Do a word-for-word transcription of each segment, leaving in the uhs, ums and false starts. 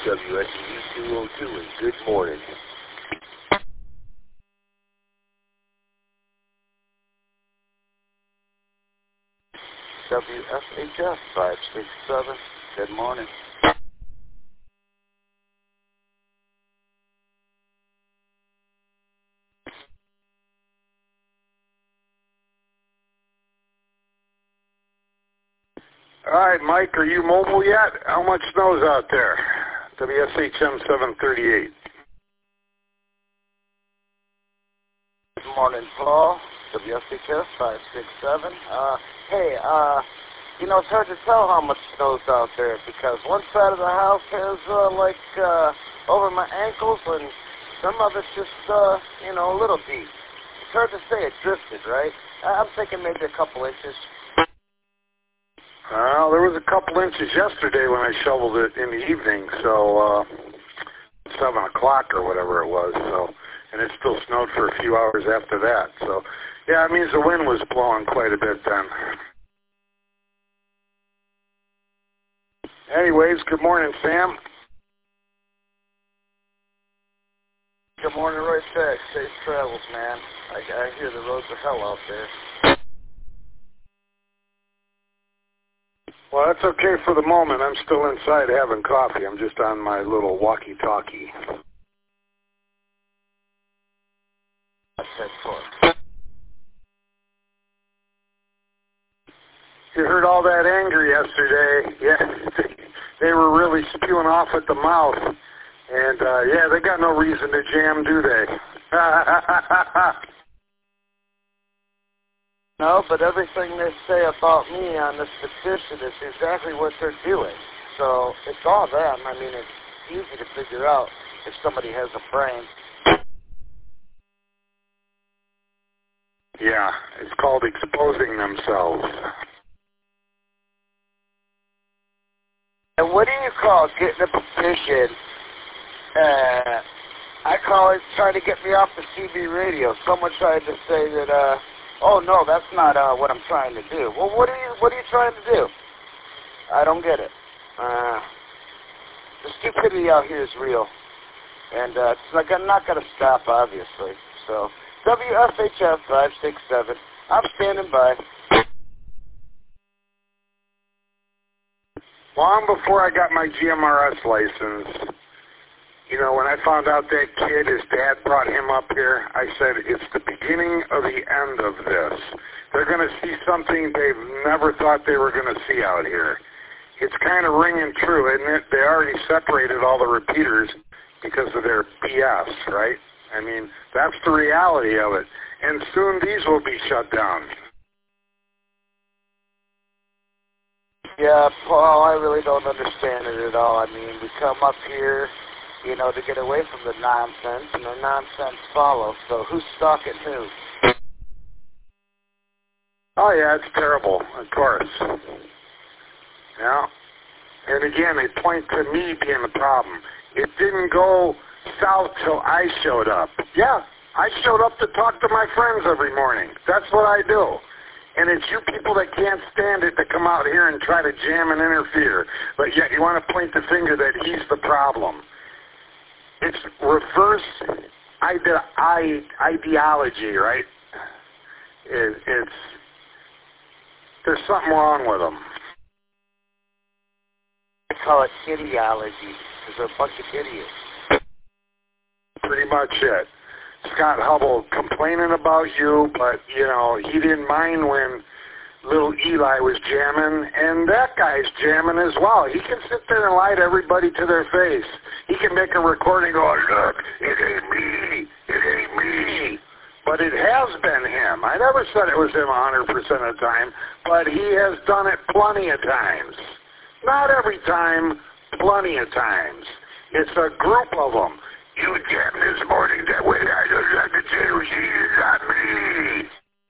W S U two oh two, and good morning. W F H F five six seven, good morning. All right, Mike, are you mobile yet? How much snow's out there? W S H M seven thirty-eight. Good morning, Paul. W S H F five six seven. Uh, hey, uh, you know, it's hard to tell how much snow's out there because one side of the house has, uh, like, uh, over my ankles, and some of it's just, uh, you know, a little deep. It's hard to say it drifted, right? I'm thinking maybe a couple inches. Well, there was a couple inches yesterday when I shoveled it in the evening, so uh, seven o'clock or whatever it was. So, and it still snowed for a few hours after that. So, yeah, it means the wind was blowing quite a bit then. Anyways, good morning, Sam. Good morning, Roy Tech. Safe travels, man. I, I hear the roads are hell out there. Well, that's okay for the moment. I'm still inside having coffee. I'm just on my little walkie-talkie. That's it. You heard all that anger yesterday. Yeah, they were really spewing off at the mouth. And, uh, yeah, they got no reason to jam, do they? No, but everything they say about me on this petition is exactly what they're doing. So it's all them. I mean, it's easy to figure out if somebody has a brain. Yeah, it's called exposing themselves. And what do you call getting a petition? Uh, I call it trying to get me off the C B radio. Someone tried to say that, uh, oh no, that's not uh, what I'm trying to do. Well, what are you what are you trying to do? I don't get it. Uh, the stupidity out here is real, and uh, it's like I'm not going to stop, obviously. So W F H F five six seven. I'm standing by. Long before I got my G M R S license, you know, when I found out that kid, his dad brought him up here, I said, it's the beginning of the end of this. They're going to see something they've never thought they were going to see out here. It's kind of ringing true, isn't it? They already separated all the repeaters because of their B S, right? I mean, that's the reality of it. And soon these will be shut down. Yeah, Paul, I really don't understand it at all. I mean, we come up here, you know, to get away from the nonsense, and the nonsense follows. So who's stalking who? Oh, yeah, it's terrible, of course. Yeah. And again, they point to me being the problem. It didn't go south till I showed up. Yeah, I showed up to talk to my friends every morning. That's what I do. And it's you people that can't stand it that come out here and try to jam and interfere. But yet you want to point the finger that he's the problem. It's reverse ide- ideology, right? It, it's there's something wrong with them. I call it ideology because they're a bunch of idiots. Pretty much it. Scott Hubble complaining about you, but, you know, he didn't mind when little Eli was jamming, and that guy's jamming as well. He can sit there and lie to everybody to their face. He can make a recording going, look, it ain't me, it ain't me. But it has been him. I never said it was him one hundred percent of the time, but he has done it plenty of times. Not every time, plenty of times. It's a group of them. You jammed this morning that way. I don't have to tell you, she is not me.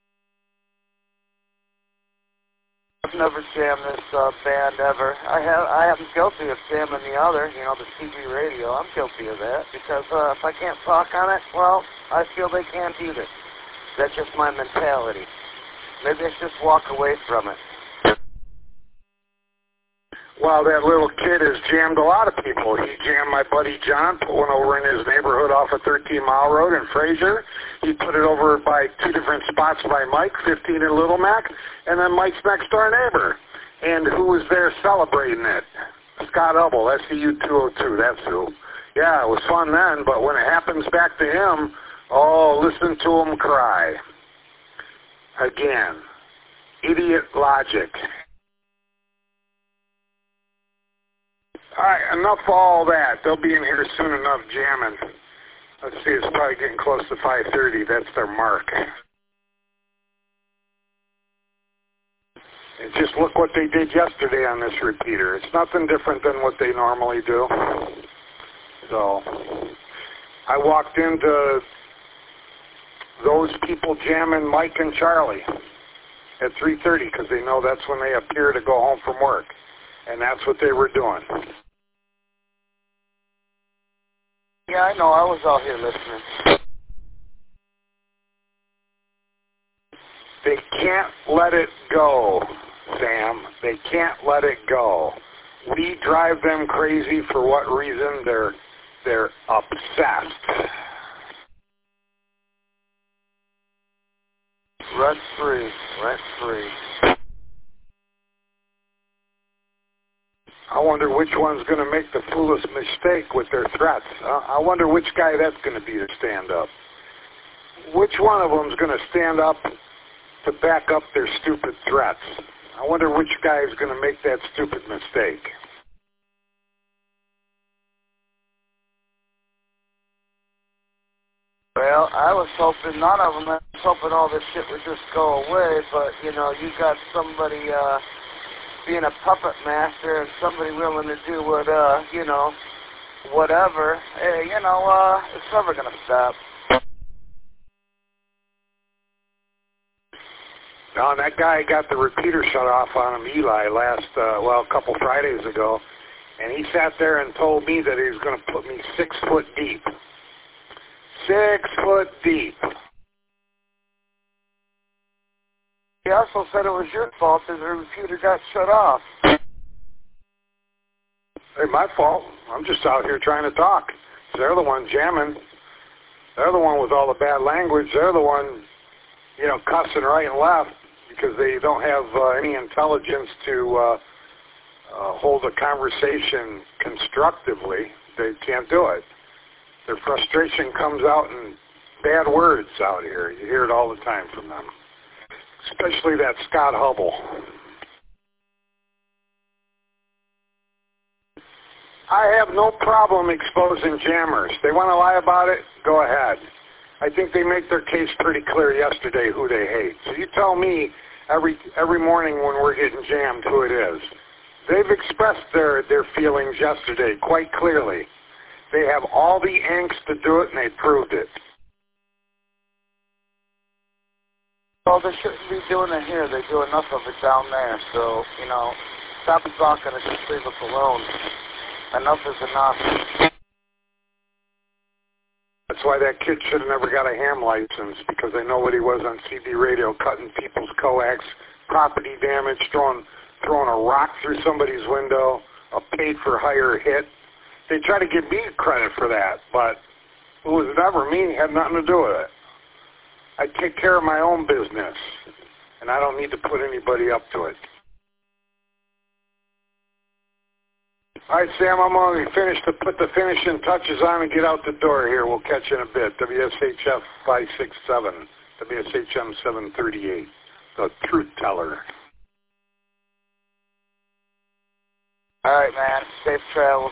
I've never jammed this uh, band ever. I have. I am guilty of jamming the other, you know, the C B radio. I'm guilty of that because uh, if I can't talk on it, well, I feel they can't either. That's just my mentality. Maybe I should just walk away from it. Well, that little kid has jammed a lot of people. He jammed my buddy John, put one over in his neighborhood off of thirteen Mile Road in Fraser. He put it over by two different spots by Mike, fifteen in Little Mac, and then Mike's next door neighbor. And who was there celebrating it? Scott Hubble, S C U two oh two, that's who. Yeah, it was fun then, but when it happens back to him, oh, listen to him cry. Again, idiot logic. All right, enough of all that. They'll be in here soon enough jamming. Let's see, it's probably getting close to five thirty. That's their mark. And just look what they did yesterday on this repeater. It's nothing different than what they normally do. So I walked into those people jamming Mike and Charlie at three thirty because they know that's when they appear to go home from work. And that's what they were doing. Yeah, I know. I was out here listening. They can't let it go, Sam. They can't let it go. We drive them crazy for what reason? They're they're obsessed. Rent free, rent free. I wonder which one's going to make the foolish mistake with their threats. Uh, I wonder which guy that's going to be to stand up. Which one of them's going to stand up to back up their stupid threats? I wonder which guy is going to make that stupid mistake. Well, I was hoping none of them. I was hoping all this shit would just go away, but, you know, you got somebody, uh, being a puppet master and somebody willing to do what, uh, you know, whatever, hey, you know, uh, it's never going to stop. No, and that guy got the repeater shut off on him, Eli, last, uh, well, a couple Fridays ago, and he sat there and told me that he was going to put me six foot deep. Six foot deep. He also said it was your fault that the repeater got shut off. Hey, my fault. I'm just out here trying to talk. They're the one jamming. They're the one with all the bad language. They're the one, you know, cussing right and left because they don't have uh, any intelligence to uh, uh, hold a conversation constructively. They can't do it. Their frustration comes out in bad words out here. You hear it all the time from them. Especially that Scott Hubble. I have no problem exposing jammers. They want to lie about it, go ahead. I think they make their case pretty clear yesterday who they hate. So you tell me every every morning when we're getting jammed who it is. They've expressed their, their feelings yesterday quite clearly. They have all the angst to do it, and they proved it. Well, they shouldn't be doing it here. They do enough of it down there. So, you know, stop talking and just leave us alone. Enough is enough. That's why that kid should have never got a ham license, because they know what he was on C B radio, cutting people's coax, property damage, throwing, throwing a rock through somebody's window, a paid-for-hire hit. They try to give me credit for that, but it was never me. It had nothing to do with it. I take care of my own business, and I don't need to put anybody up to it. All right, Sam, I'm going to finish to put the finishing touches on and get out the door here. We'll catch you in a bit. W S H F five six seven, W S H M seven thirty-eight, the truth teller. All right, man. Safe travels.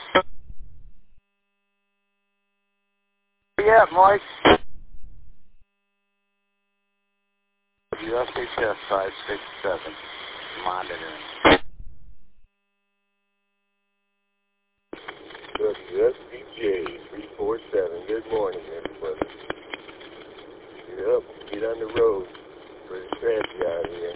Yeah, Mike. W S H F five six seven, monitoring. W S B J three four seven. Good morning, everybody. Get up, get on the road. Pretty scrappy out here.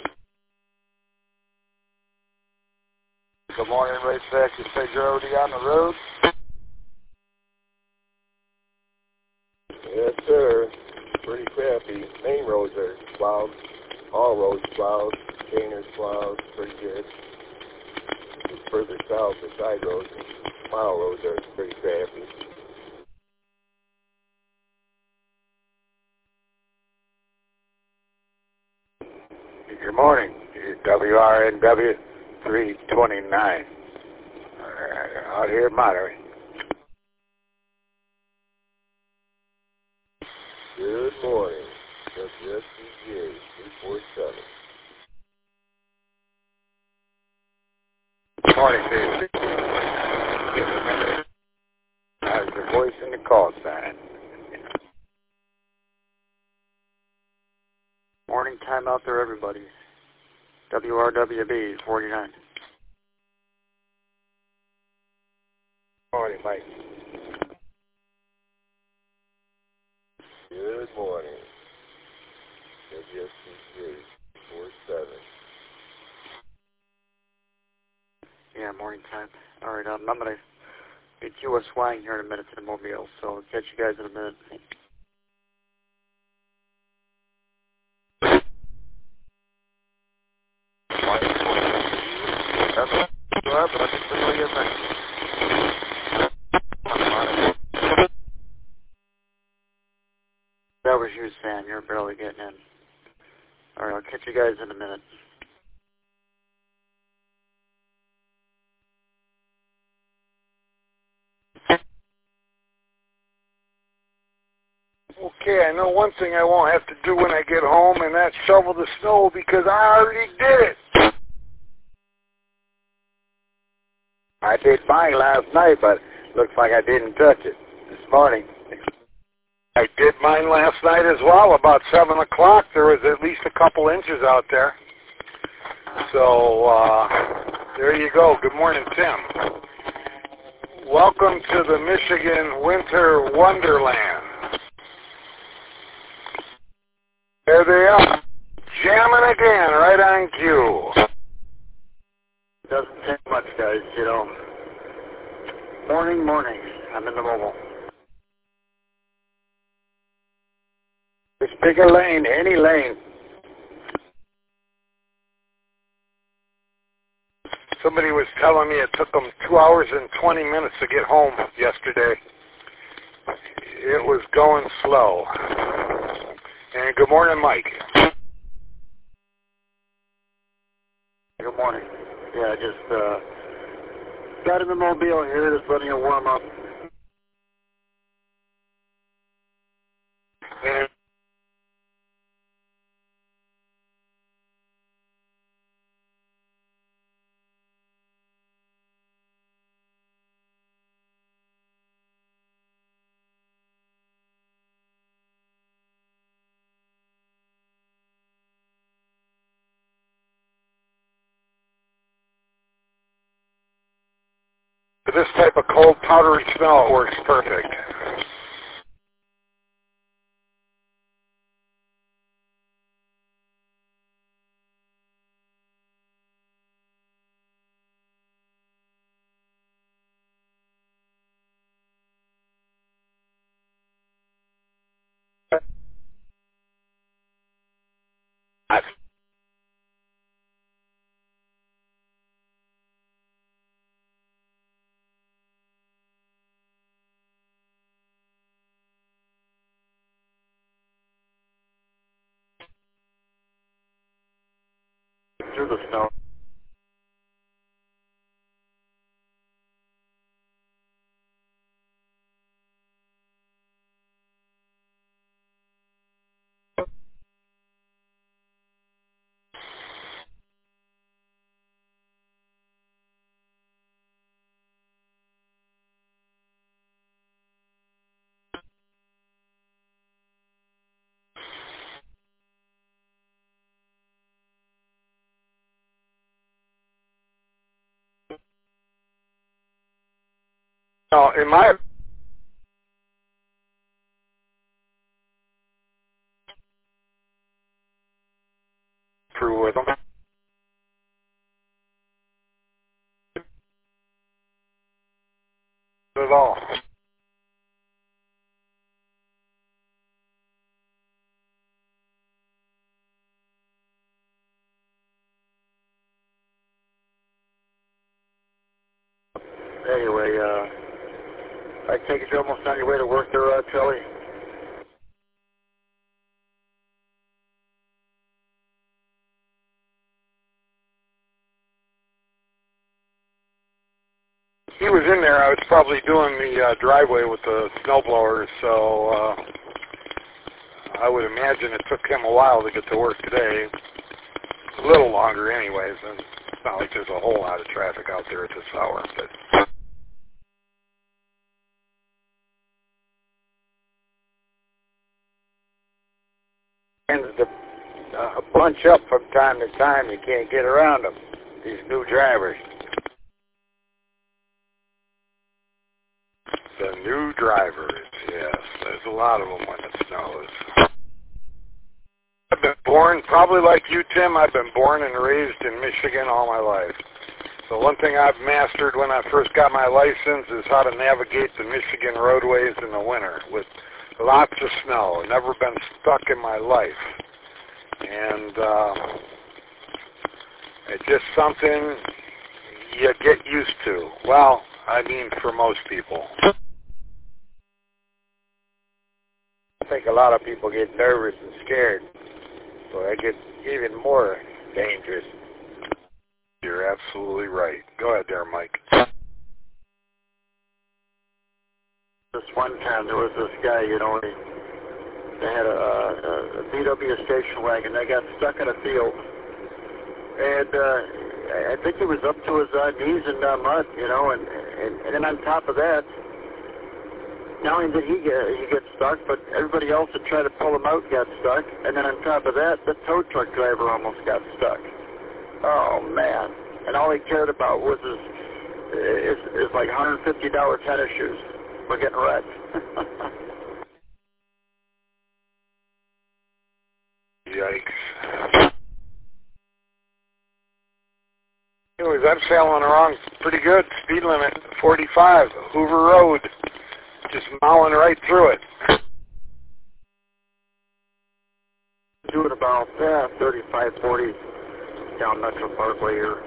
Good morning, right back. You said you're already on the road? Yes, sir. Pretty crappy. Main roads are plowed. All roads plowed. Containers plowed. Pretty good. further south, the side roads and mile roads are pretty crampy. Good morning, W R N W three twenty-nine. Uh, out here monitoring. Good morning, W S C J three four seven. Good morning, Dave. How's your voice in the call sign? Morning time out there, everybody. W R W B forty-nine. Morning, Mike. Good morning, W S C J four seven. Yeah, morning time. All right, um, I'm going to be Q S flying here in a minute to the Mobile, so I'll catch you guys in a minute. That was you, Sam. You're barely getting in. All right, I'll catch you guys in a minute. Okay, I know one thing I won't have to do when I get home, and that's shovel the snow because I already did it. I did mine last night, but looks like I didn't touch it this morning. I did mine last night as well. About seven o'clock, there was at least a couple inches out there. So, uh, there you go. Good morning, Tim. Welcome to the Michigan Winter Wonderland. There they are, jamming again, right on cue. Doesn't take much, guys, you know. Morning, morning. I'm in the Mobile. Just pick a lane, any lane. Somebody was telling me it took them two hours and twenty minutes to get home yesterday. It was going slow. And good morning, Mike. Good morning. Yeah, I just uh, got in the Mobile here, just letting it warm up. And for this type of cold, powdery snow, it works perfect. I Through the snow. No, in my through with them. At all. Anyway, uh, I take it you're almost on your way to work there, uh, Charlie? He was in there. I was probably doing the uh, driveway with the snowblower, so uh, I would imagine it took him a while to get to work today. A little longer anyways, and it's not like there's a whole lot of traffic out there at this hour. But tends to uh, bunch up from time to time. You can't get around them, these new drivers. The new drivers, yes. There's a lot of them when it snows. I've been born, probably like you, Tim, I've been born and raised in Michigan all my life. So one thing I've mastered when I first got my license is how to navigate the Michigan roadways in the winter with lots of snow. I've never been stuck in my life. And uh, it's just something you get used to. Well, I mean for most people. I think a lot of people get nervous and scared, so it gets even more dangerous. You're absolutely right. Go ahead there, Mike. This one time there was this guy, you know, he, they had a, a, a V W station wagon. They got stuck in a field, and uh, I think he was up to his uh, knees in uh, mud, you know, and, and and then on top of that, not only did he get he get stuck, but everybody else that tried to pull him out got stuck, and then on top of that, the tow truck driver almost got stuck. Oh man! And all he cared about was his is is like one hundred fifty dollar tennis shoes for getting wrecked. Yikes! Anyways, I'm sailing along pretty good. Speed limit forty-five, Hoover Road. Just mowing right through it. Doing about uh, thirty-five, forty down Metro Parkway here.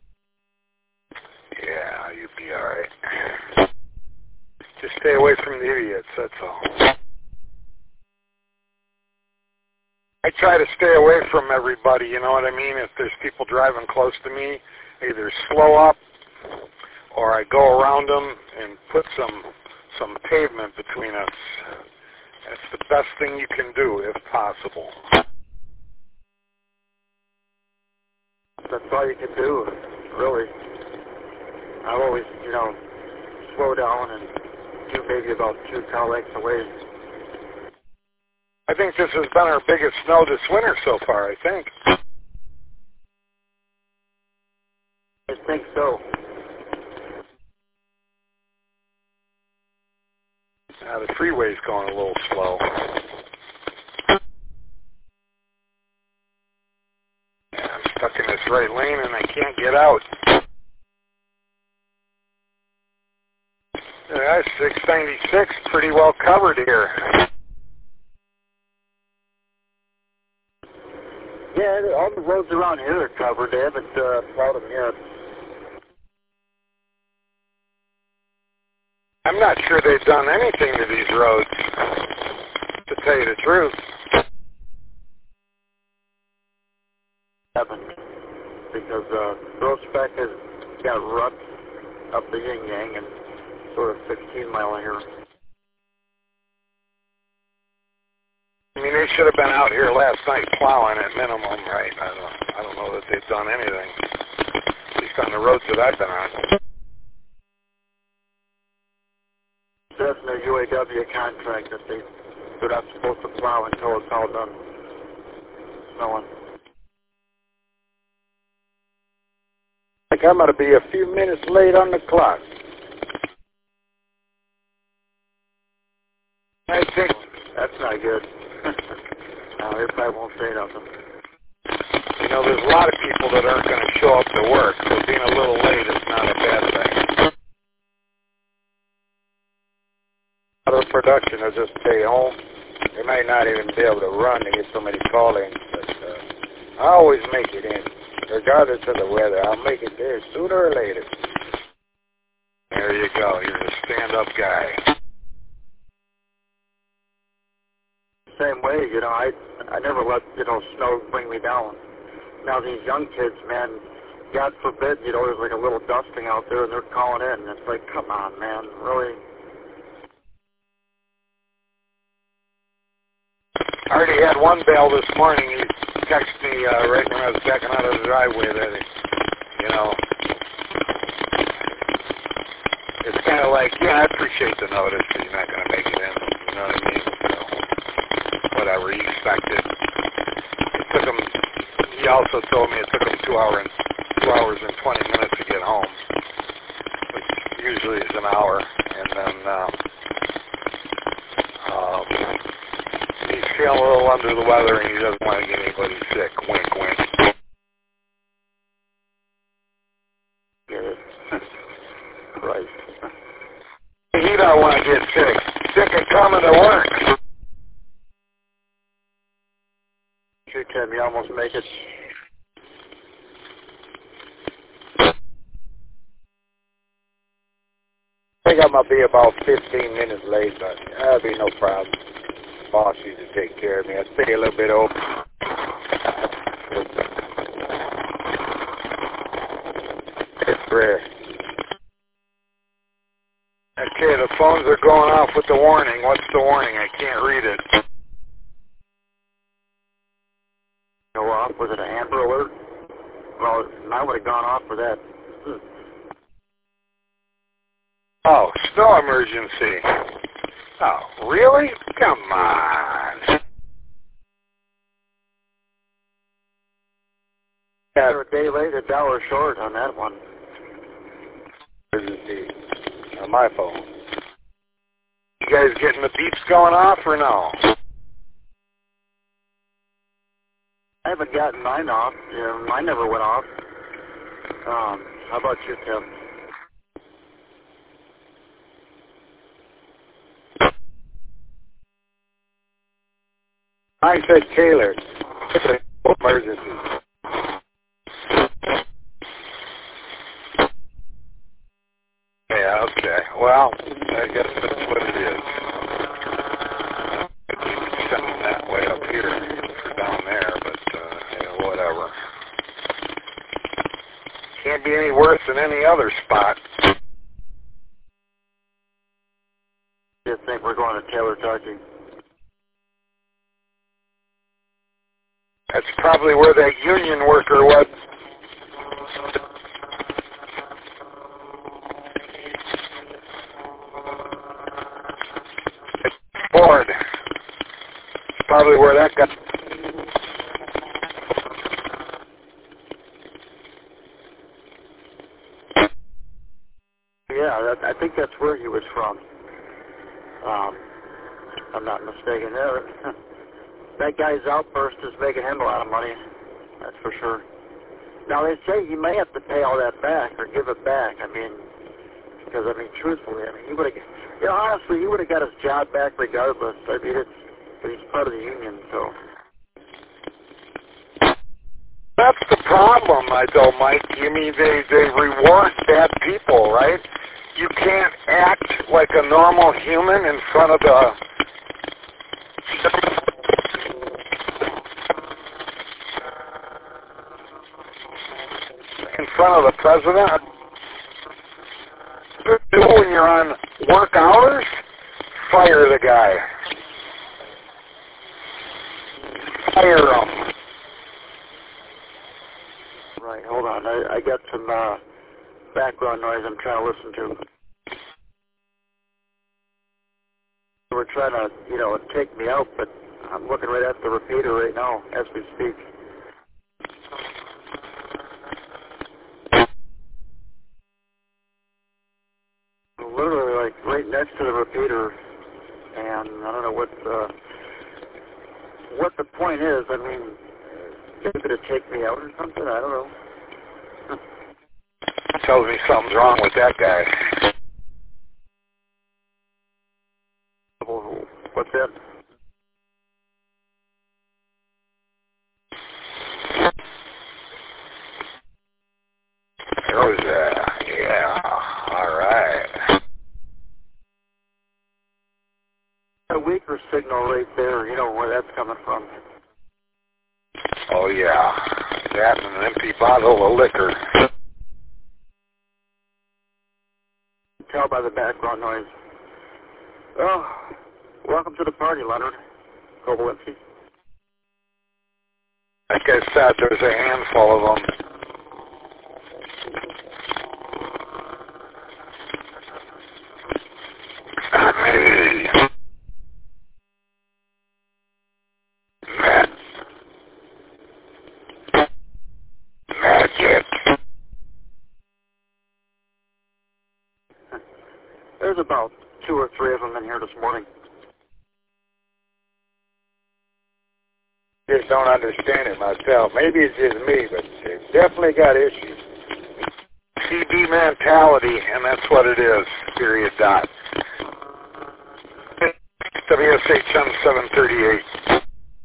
Yeah, you'll be all right. Just stay away from the idiots, that's all. I try to stay away from everybody, you know what I mean? If there's people driving close to me, either slow up or I go around them and put some some pavement between us. That's the best thing you can do, if possible. That's all you can do, really. I've always, you know, slow down and do maybe about two car lengths away. I think this has been our biggest snow this winter so far, I think. I think so. Now the freeway's going a little slow. Yeah, I'm stuck in this right lane and I can't get out. Yeah, six ninety-six, pretty well covered here. Yeah, all the roads around here are covered. They haven't uh, plowed them yet. I'm not sure they've done anything to these roads, to tell you the truth. Haven't, because uh, Groesbeck has got ruts up the yin yang and sort of sixteen mile here. I mean, they should have been out here last night plowing at minimum, right? I don't, I don't know that they've done anything, at least on the roads that I've been on. It says in the U A W contract that they, they're not supposed to plow until it's all done snowing. I think I'm going to be a few minutes late on the clock. I think that's not good. No, they probably won't say nothing. You know, there's a lot of people that aren't going to show up to work, so being a little late is not a bad thing. A lot of production will just stay home. They might not even be able to run. They get so many call-ins. But uh, I always make it in, regardless of the weather. I'll make it there sooner or later. There you go. You're a stand-up guy. Same way, you know, I I never let, you know, snow bring me down. Now these young kids, man, God forbid, you know, there's like a little dusting out there and they're calling in. It's like, come on, man, really? I already had one bail this morning. He texted me uh, right when I was backing out of the driveway that, you know, it's kind of like, yeah, I appreciate the notice, but you're not going to make it in. You know what I mean? So, whatever, he expected. It took him, he also told me it took him two, hour and, two hours and twenty minutes to get home, which usually is an hour. And then uh, um, he's feeling a little under the weather and he doesn't want to get anybody sick. Wink, wink. Right. He don't want to get sick. Sick of coming to work. Sure, Tim, you almost make it. I think I'm going to be about fifteen minutes late, but that'll be no problem. Boss used to take care of me. I'd stay a little bit open. It's rare. Okay, the phones are going off with the warning. What's the warning? I can't read it. Go off? Was it an Amber Alert? Well, I would have gone off for that. Hmm. Oh, snow emergency. Oh, really? Come on. They're a day late, a dollar short on that one. Emergency on my phone. You guys getting the beeps going off or no? I haven't gotten mine off. You know, mine never went off. Um, how about you, Tim? I said Taylor. Emergency. Yeah, okay. Well, I guess that's what it is. It's sending that way up here for down there, but, uh, yeah, whatever. Can't be any worse than any other spot. You think we're going to Taylor, Kentucky? That's probably where that union worker was. Ford. Probably where that got. Yeah, that, I think that's where he was from. Um, if I'm not mistaken. There. That guy's outburst is making him a lot of money. That's for sure. Now, they say he may have to pay all that back or give it back. I mean, because, I mean, truthfully, I mean, he would have, you know, honestly, he would have got his job back regardless. I mean, it's, but he's part of the union, so. That's the problem, I though, Mike. You mean they, they reward bad people, right? You can't act like a normal human in front of the... in front of the president. When you're on work hours, fire the guy. Fire him. Right, hold on. I, I got some uh, background noise I'm trying to listen to. We're trying to, you know, take me out, but I'm looking right at the repeater right now as we speak. Literally, like, right next to the repeater, and I don't know what the, what the point is. I mean, maybe to take me out or something? I don't know. Tells me something's wrong with that guy. What's that? Oh, yeah. Yeah. All right. signal right there. You know where that's coming from. Oh, yeah. That and an empty bottle of liquor. Tell by the background noise. Oh, welcome to the party, Leonard. Kowalski. Like I said, there's a handful of them. Hey. Magic. There's about two or three of them in here this morning. Just don't understand it myself. Maybe it's just me, but they've definitely got issues. C B mentality, and that's what it is, period, dot. W S H M seven thirty-eight.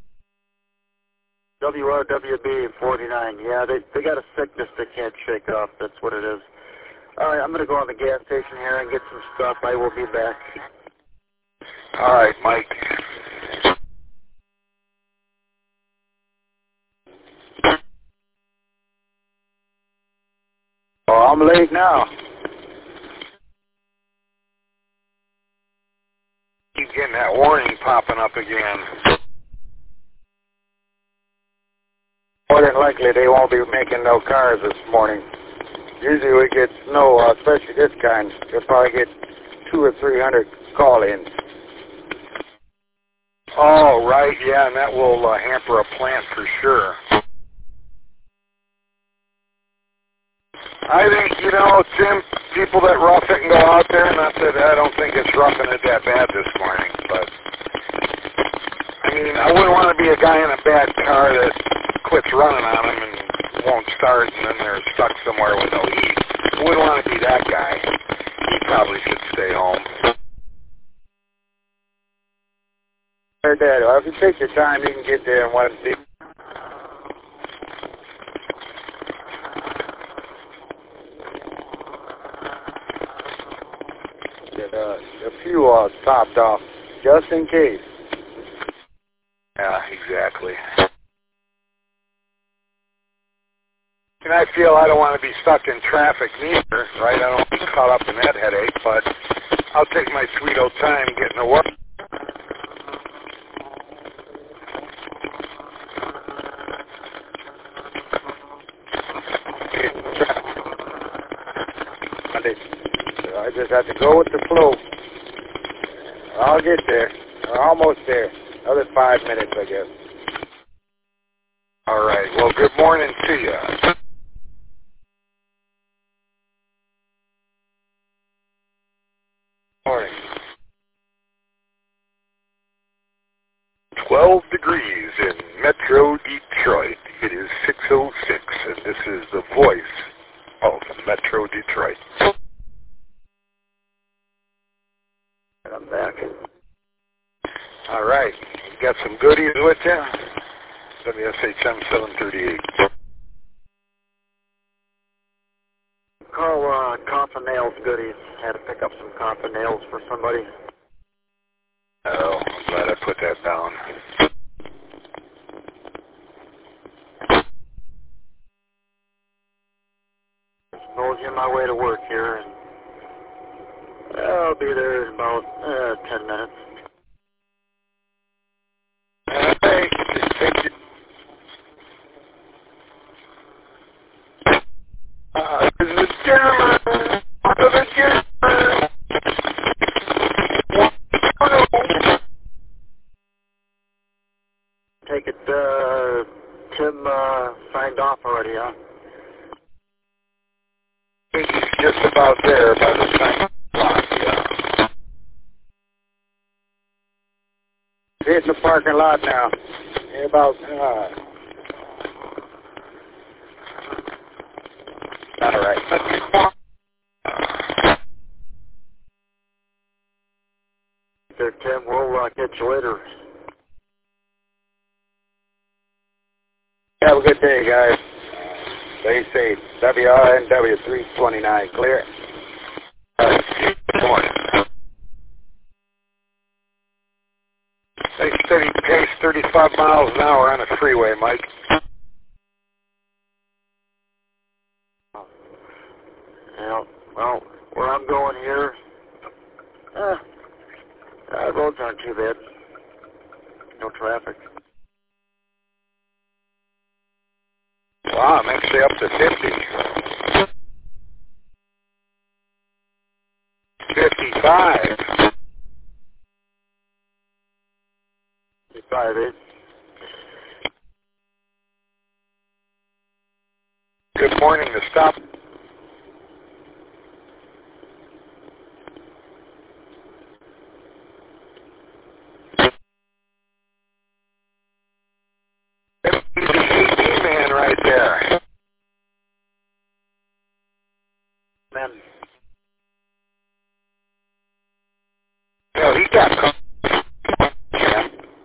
W R W B forty-nine. Yeah, they they got a sickness they can't shake off. That's what it is. All right, I'm going to go on the gas station here and get some stuff. I will be back. All right, Mike. Oh, I'm late now. Keep getting that warning popping up again. More than likely, they won't be making no cars this morning. Usually we get snow, uh, especially this kind. We'll probably get two or three hundred call-ins. Oh, right, yeah, and that will uh, hamper a plant for sure. I think, you know, Tim, people that rough it and go out there, not that I don't think it's roughing it that bad this morning, but, I mean, I wouldn't want to be a guy in a bad car that quits running on him and won't start and then they're stuck somewhere with no heat. I wouldn't want to be that guy. He probably should stay home. Heard that. Well, if you take your time, you can get there in one day. Get uh, a few uh, topped off, just in case. Yeah, exactly. And I feel I don't want to be stuck in traffic neither, right? I don't want to be caught up in that headache, but I'll take my sweet old time getting to work. I just have to go with the flow. I'll get there. We're almost there. Another five minutes, I guess. All right. Well, good morning to you. Morning. twelve degrees in Metro Detroit. It is six oh six, and this is the voice of Metro Detroit. I'm back. All right. You got some goodies with you? W S H M seven thirty-eight. Call uh, Coffin Nails goodies. Had to pick up some coffin nails for somebody. Oh, I'm glad I put that down. Nosy on my way to work here, and I'll be there in about uh, ten minutes. Hey, take your... Uh, this is a German! This is a German! Take it, uh, Tim uh, signed off already, huh? He's just about there by the time clock, yeah. He's in the parking lot now. Yeah, about, uh... all right. There, Tim. We'll uh, get you later. Have a good day, guys. Stay safe. W R N W three twenty-nine, clear. All right. Good morning. thirty-five miles an hour on the freeway, Mike. Yeah, well, where I'm going here, uh, uh, roads aren't too bad. No traffic. Wow, I'm actually up to fifty. fifty-five. fifty-five, eh? Good morning to stop. Man right there. Man. Well, he got caught. Yeah.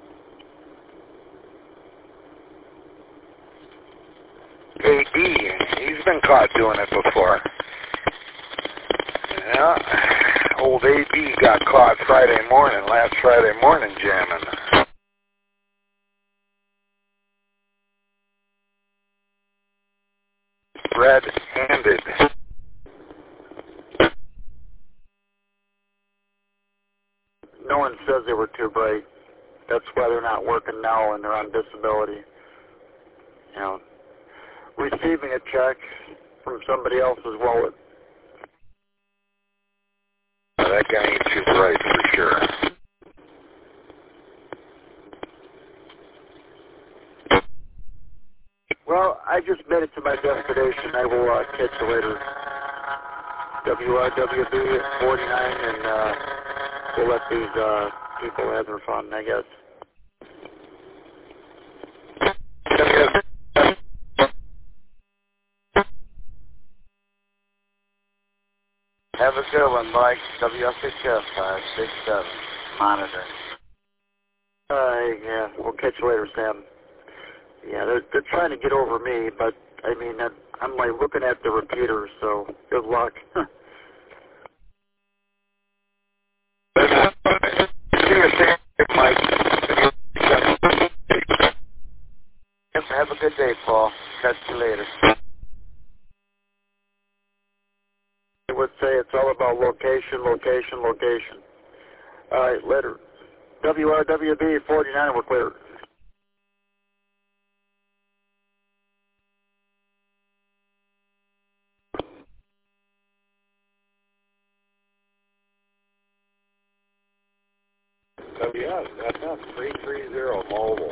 A B, he's been caught doing it before. Yeah. Old A B got caught Friday morning, last Friday morning jamming. Red-handed. No one says they were too bright. That's why they're not working now and they're on disability. You know, receiving a check from somebody else's wallet. Well, that guy ain't too bright for sure. Well, I just made it to my destination. I will uh, catch you later. W R W B at forty-nine, and uh, we'll let these uh, people have their fun, I guess. Have a good one, Mike. W F H F five six seven. Monitor. Uh, yeah, we'll catch you later, Sam. Yeah, they're, they're trying to get over me, but, I mean, I'm, I'm like looking at the repeater, so good luck. Mike. Have a good day, Paul. Catch you later. I would say it's all about location, location, location. All right, later. W R W B forty-nine, we're clear. W S, that's not three three zero mobile.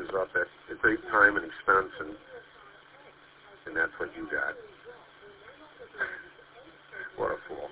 was up at a great time and expense, and, and that's what you got. What a fool.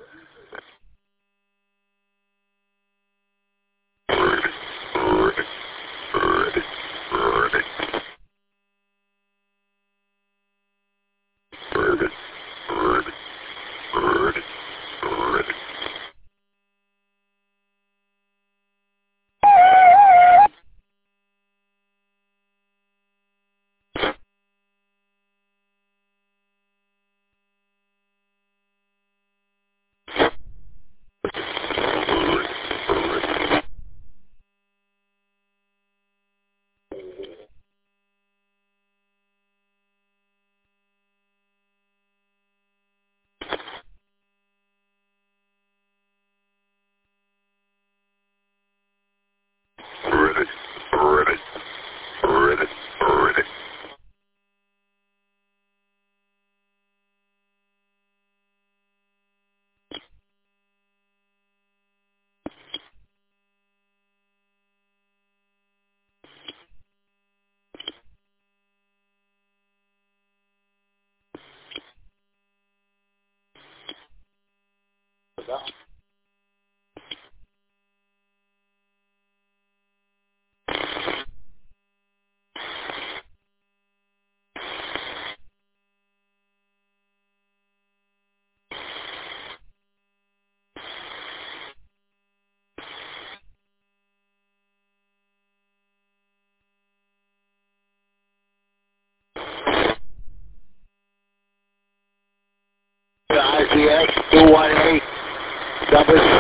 R T X two one eight, double C.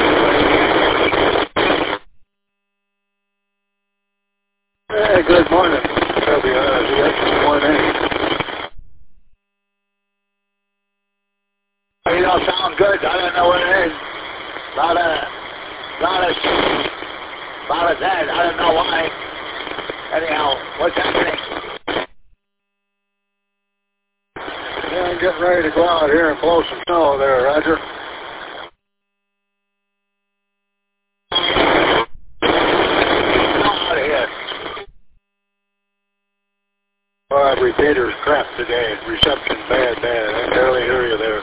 Hey, good morning. W R T X two one eight. You don't sound good. I don't know what it is. Lot of, lot of, lot of that. I don't know why. Anyhow, what's happening? Yeah, I'm getting ready to go out here and blow some snow there, Roger. Out of here. Oh, that repeater's crap today. Reception bad, bad. I can barely hear you there.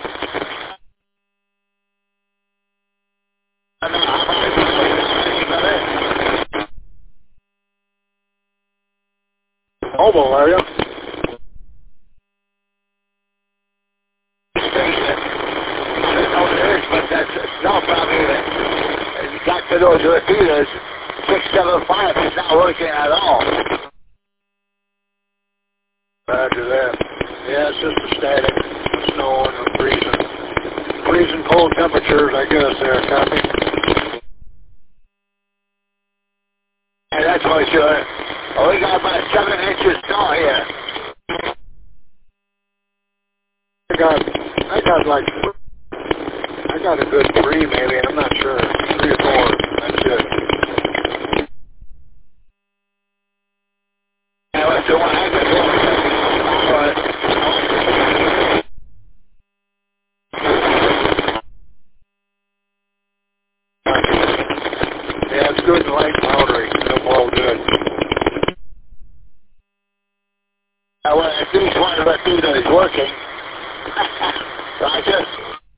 Mobile, are you? But that's no problem either. You got to those repeaters. six seven five is not working at all. Roger that. Yeah, it's just a static, snowing and freezing. Freezing cold temperatures, I guess, there, copy. Yeah, that's for sure. Oh, we got about seven inches snow here. I got, I got like, I got a good three maybe, I'm not sure. Three or four, that's it. Yeah, what's the one I got? Yeah, it's good and light and powdery. It'll blow good. Uh, well, at least one of the repeater is working. Roger.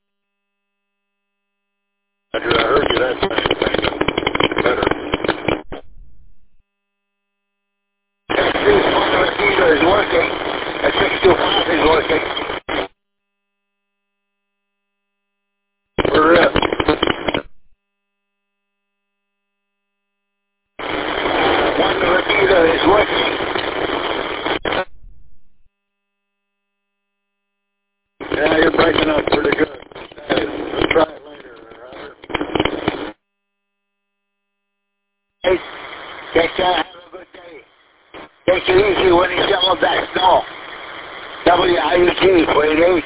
Roger, I heard you that time. Better. At least one of the repeater is working. The six two five is working. We're it. One repeater is working. Yeah, you're breaking up pretty good. Let's try it later, Roger. Hey, take care. Have a good day. Take it easy when you shovel that snow. W I U T, forty-eight.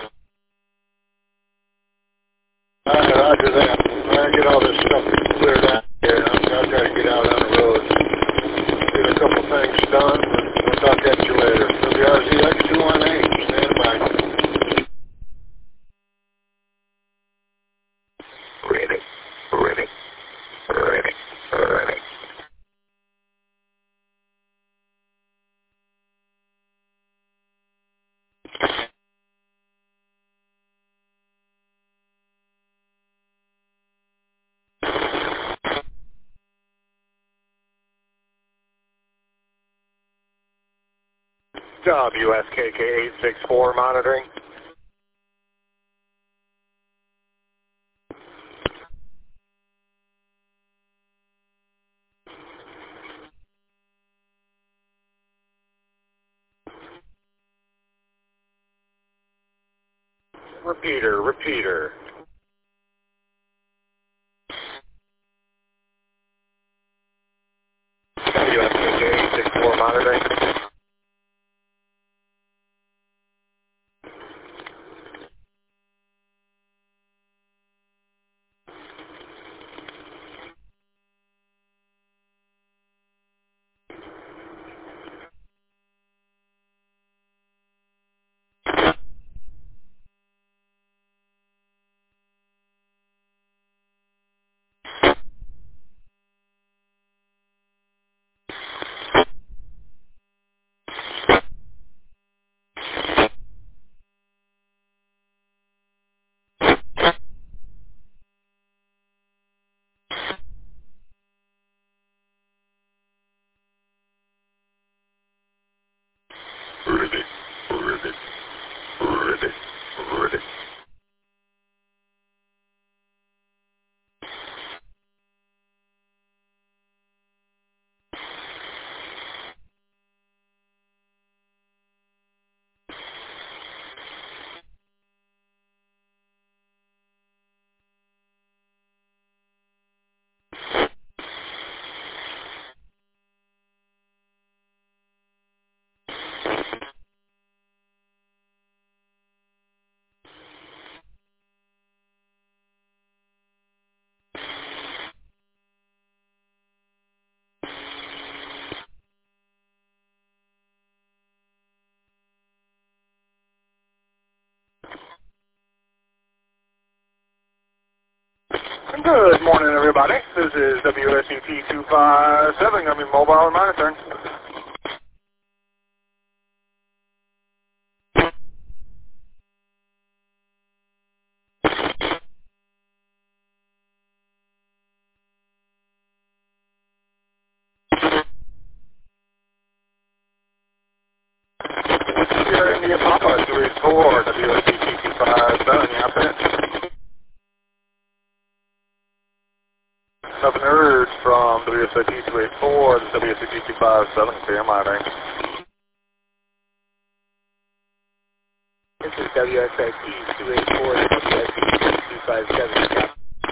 All right, Roger that. I'll get all this stuff cleared out here. I'll, I'll try to get out on the road. Get a couple things done, and we'll talk at you later. W R Z X two one eight. Stand by. Ready, ready, ready, ready. W S K K eight six four monitoring. Repeater, repeater. W S K K eight six four monitoring. Ribbit, ribbit, ribbit, ribbit. Good morning, everybody. This is W S U T two five seven, going to be mobile and monitoring. Here in India Papa, two eight four, W S U T two five seven, you have it? Seven Urge from W S I T two eight four, this is W S I T two five seven, clear monitoring. This is W S I T two eight four, W S I T two five seven.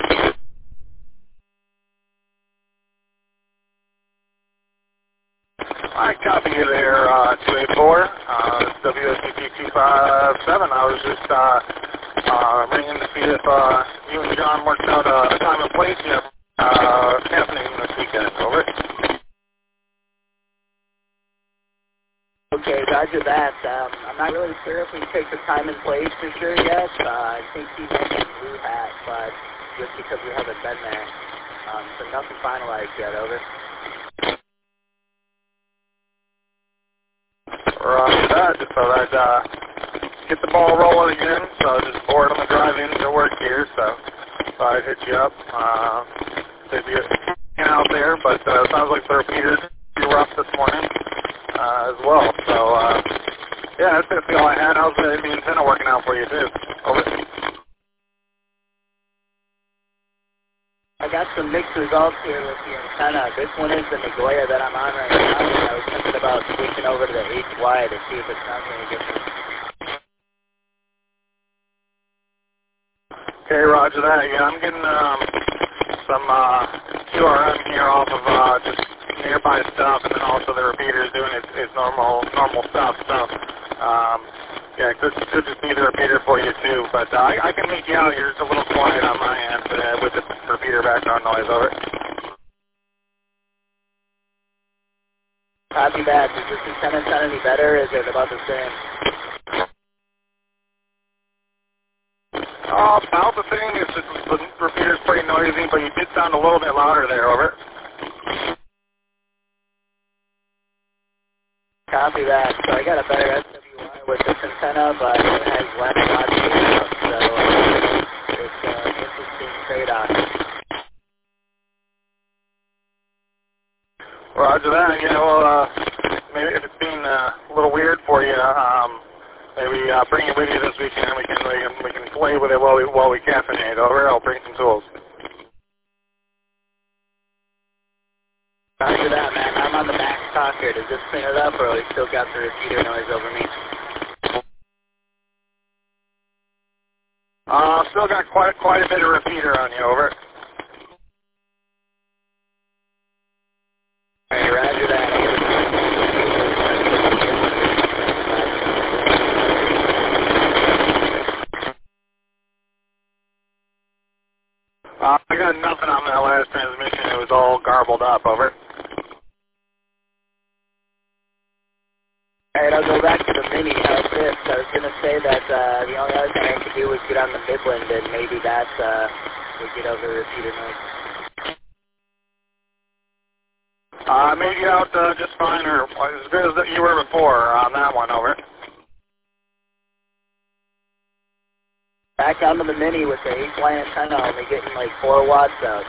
I copy you there, uh, two eight four, uh, this is W S I T two five seven. I was just, uh, uh, ringing to see if, uh, you and John worked out a time and place yet. Uh, happening this weekend, over. Okay, roger that. Um, I'm not really sure if we take the time and place for sure yet. Uh, I think he mentioned Blue Hat, but just because we haven't been there. Um, so nothing finalized yet, over. Roger that, just thought I'd, uh, get the ball rolling again, so I was just bored on the drive in to work here, so thought I'd hit you up. Uh, they'd be out there, but uh, it sounds like the repeaters be rough this morning uh, as well. So, uh, yeah, that's basically all I had. How's the, the antenna working out for you, too? Over. I got some mixed results here with the antenna. This one is the Nagoya that I'm on right now, and I was thinking about switching over to the H Y to see if it sounds any different. Okay, roger that. Yeah, I'm getting um, some uh, Q R M here off of uh, just nearby stuff, and then also the repeater is doing its, its normal normal stuff. So, um, yeah, it could, could just be the repeater for you too. But uh, I, I can make you out. You're just a little quiet on my end uh, with the repeater background noise. Over. Copy that. Does this antenna sound any better? Is it about the same? Oh, about the same. It's just, the repeater's pretty noisy, but you did sound a little bit louder there. Over. Copy that. So I got a better S W I with this antenna, but it has less modulation, so it's uh, an interesting trade-off. Roger that. Yeah, well, uh, maybe if it's being uh, a little weird for you, um, maybe uh, bring it with you this weekend. We can we can, we can play with it while we while we caffeinate. Over. I'll bring some tools. Roger that, man. I'm on the Max Talker. Does this clean it up, or we still got the repeater noise over me? Uh, still got quite quite a bit of repeater on you. Over. Hey, roger that. Uh, I got nothing on that last transmission. It was all garbled up. Over. Alright, I'll go back to the Mini. How's this? I was going to say that uh, the only other thing I could do was get on the Midland, and maybe that uh, would get over the repeater noise. Uh, made you out uh, just fine, or as good as you were before on that one. Over. Back onto the Mini with the eight ply antenna, only getting like four watts out.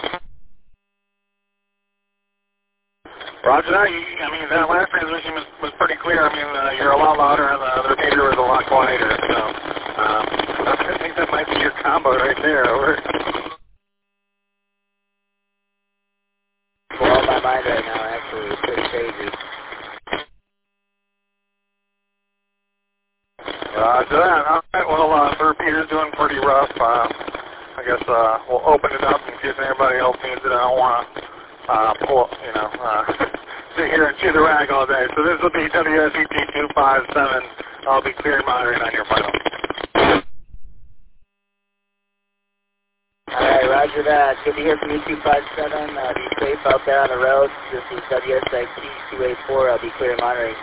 Roger that. You, I mean, that last transmission was, was pretty clear. I mean, uh, you're a lot louder, and the, the repeater was a lot quieter. So um, I think that might be your combo right there. Over. Blowing my mind right now, actually. It's pretty crazy. Roger that. All right. Well, uh, the repeater's doing pretty rough. Uh, I guess uh, we'll open it up in case anybody else needs it. I don't want to uh, pull, you know, uh, sit here and chew the rag all day. So this will be W S E T two five seven. I'll be clear monitoring on your final. All right, roger that. Good to hear from you, two five seven. Uh, be safe out there on the road. This is W S I T two eight four. I'll be clear monitoring.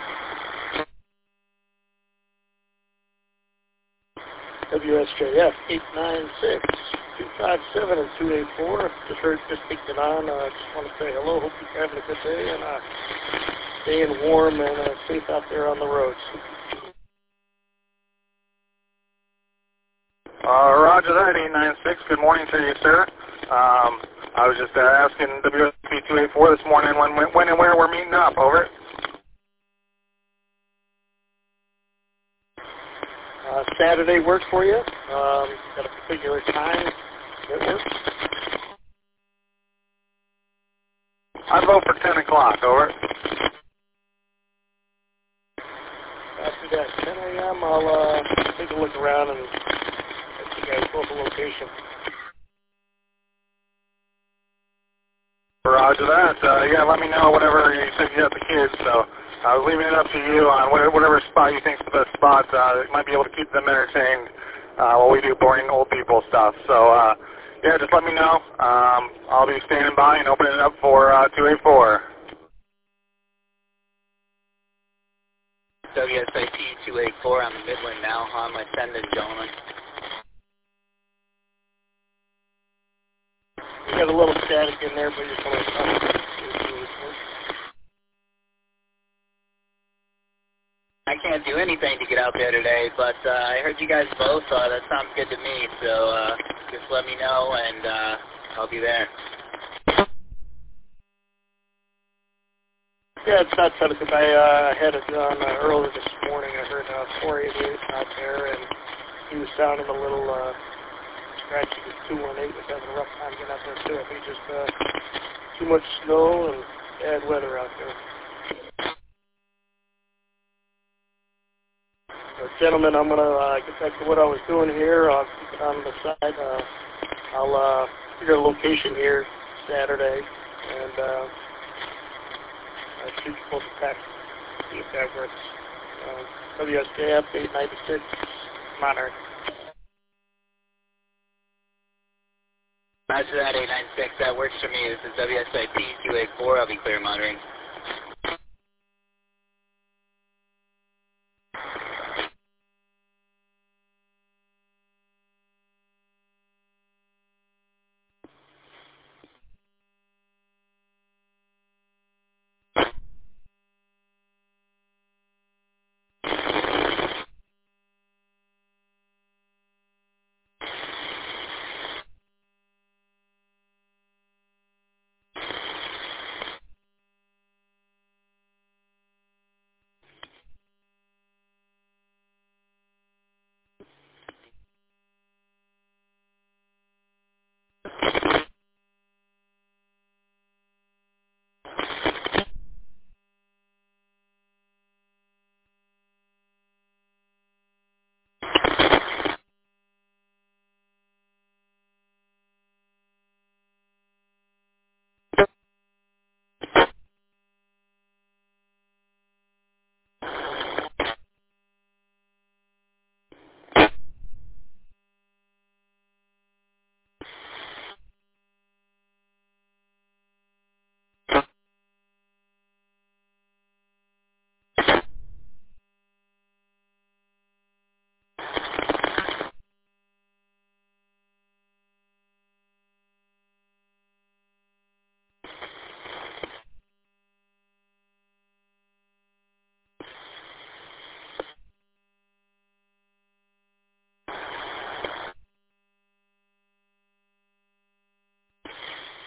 W S J F eight nine six, two five seven, and two eight four. Just heard, just kicked it on. I uh, just want to say hello. Hope you're having a good day and uh, staying warm and uh, safe out there on the roads. Uh, roger that, eight nine six. Good morning to you, sir. Um, I was just uh, asking W S P two eight four this morning when, when and where we're meeting up. Over. Uh, Saturday works for you? Um, got a particular time that works? I vote for ten o'clock. Over. After that, ten a m, I'll uh, take a look around and let you guys both a location. Roger that. Uh, yeah, let me know whatever you said you have the kids, so I was leaving it up to you on whatever spot you think is the best spot. Uh, might be able to keep them entertained uh, while we do boring old people stuff. So, uh, yeah, just let me know. Um, I'll be standing by and opening it up for uh, two eight four. W S I T two eight four on the Midland now. On my sending, gentlemen. You got a little static in there, but you're coming up. I can't do anything to get out there today, but uh, I heard you guys both. Uh, that sounds good to me. So uh, just let me know, and uh, I'll be there. Yeah, it's not tough because I uh, had it on uh, earlier this morning. I heard uh, four eighty-eight out there, and he was sounding a little uh, scratchy. The two one eight was having a rough time getting out there, too. I think just uh, too much snow and bad weather out there. So, gentlemen, I'm going to uh, get back to what I was doing here. I'll keep it on the side. Uh, I'll uh, figure a location here Saturday, and uh, I'll shoot you both a text, see if that works. Uh, W S J F eight ninety-six, monitoring. Roger that, eight nine six. That works for me. This is W S I T two eight four. I'll be clear monitoring.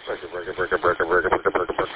Breaker, breaker, breaker, breaker, breaker, breaker, breaker, breaker.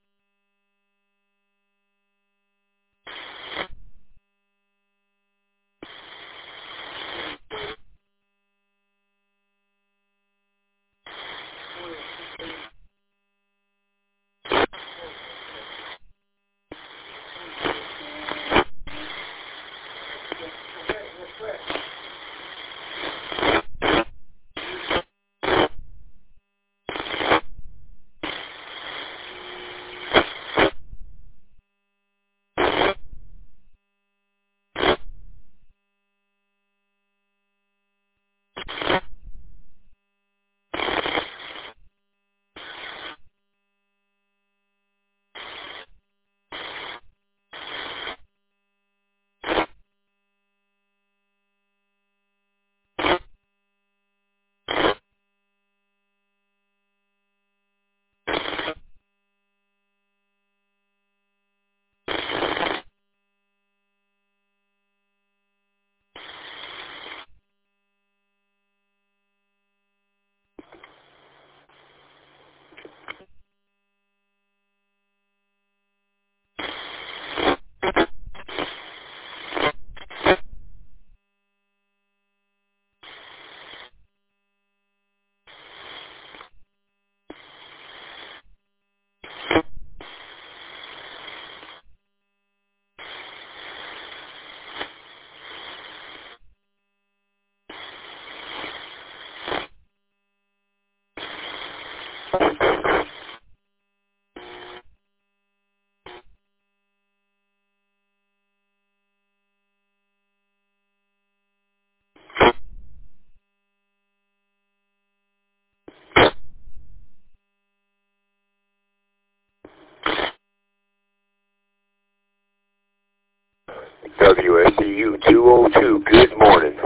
W S C U two oh two, good morning.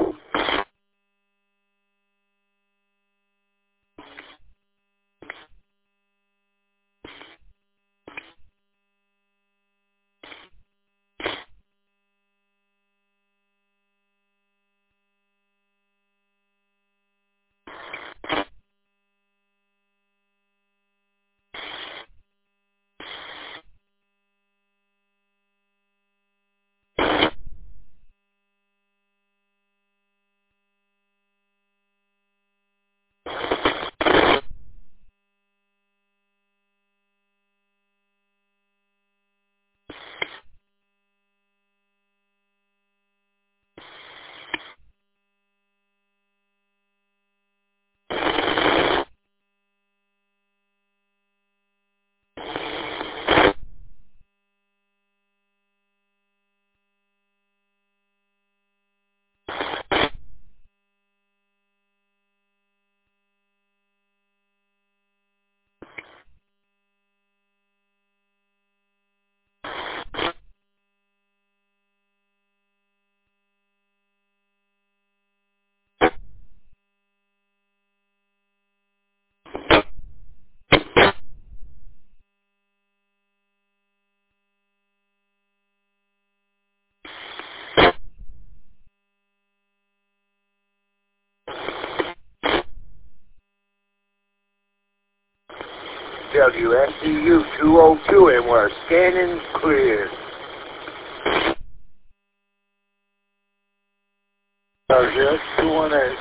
W S C U two oh two, and we're scanning clear. R J X two one eight.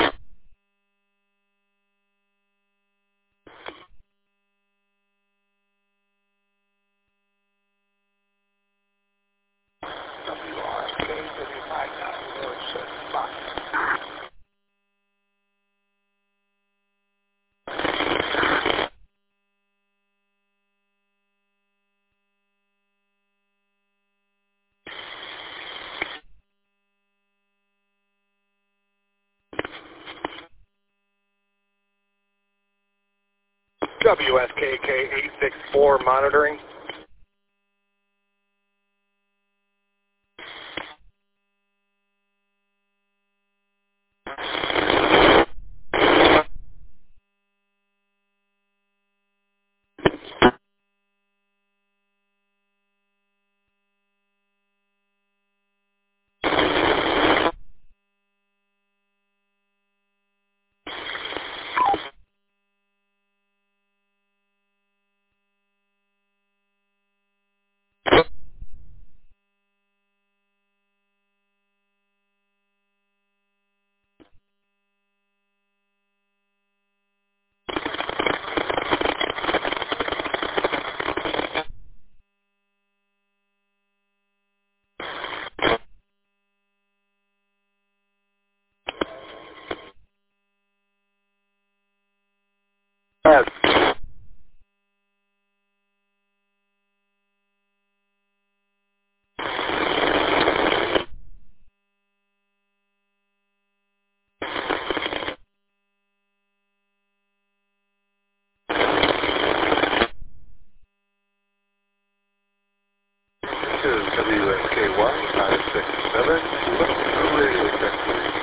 W S K K eight six four monitoring. K Y five six seven, radio check, please.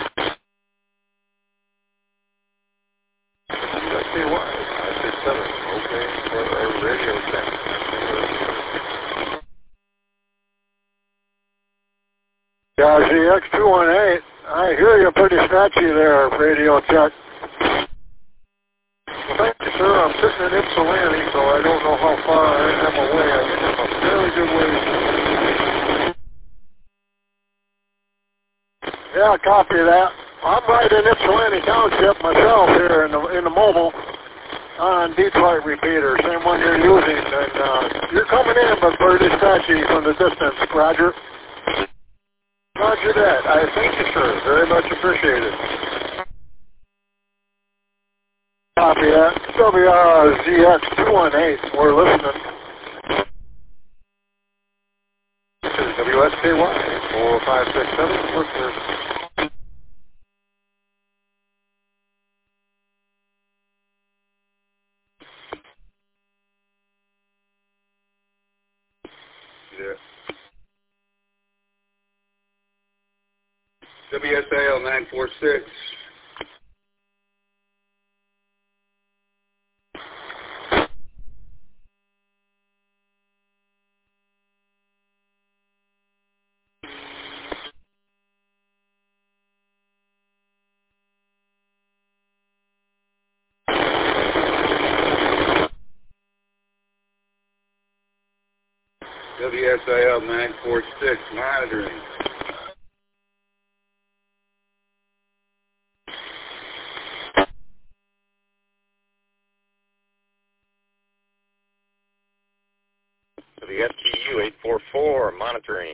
W S K Y five six seven, okay, for a radio check. Yeah, Z X two one eight, I hear you pretty scratchy there, radio check. Well, thank you, sir. I'm sitting in Ypsilanti, so I don't know how far I am away. I think I'm a fairly good ways. Yeah, copy that. I'm right in Ypsilanti Township myself here in the, in the mobile on Detroit repeater, same one you're using. And uh, you're coming in, but pretty scratchy from the distance, Roger. Roger that. I thank you, sir. Very much appreciated. Copy that. W R Z X two one eight, we're listening. This is W S K Y four five six seven, listener. Yeah. W S A L nine four six. W S A L nine four six, monitoring. W S T U eight four four, monitoring.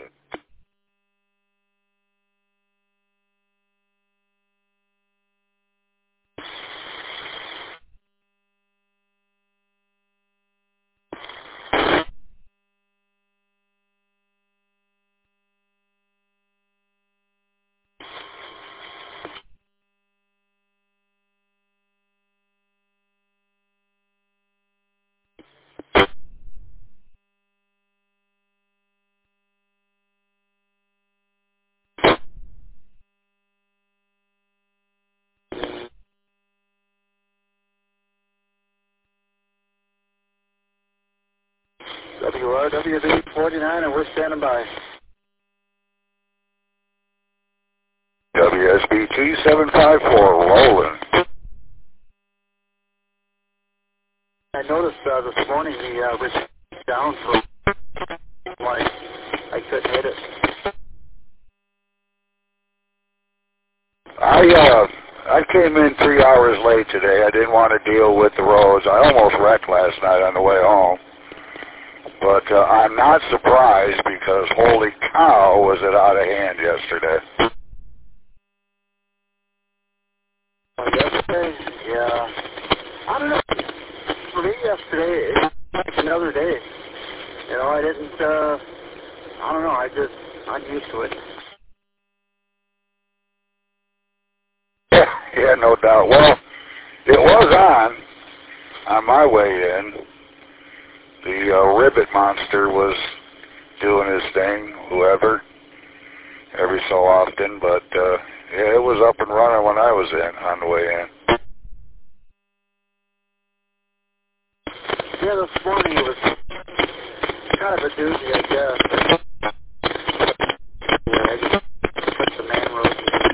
W R W B forty-nine, and we're standing by. W S B T seven five four, rolling. I noticed uh, this morning the uh, was down for like I couldn't hit it. I uh I came in three hours late today. I didn't want to deal with the roads. I almost wrecked last night on the way home. But uh, I'm not surprised because holy cow was it out of hand yesterday. Uh, yesterday, yeah. I don't know. For me yesterday, it's like another day. You know, I didn't, uh, I don't know, I just, I'm used to it. Yeah, yeah, no doubt. Well, it was on, on my way in. The uh, ribbit monster was doing his thing, whoever, every so often. But, uh, yeah, it was up and running when I was in, on the way in. Yeah, this morning it was kind of a doozy, I guess. Yeah, I just put the main road.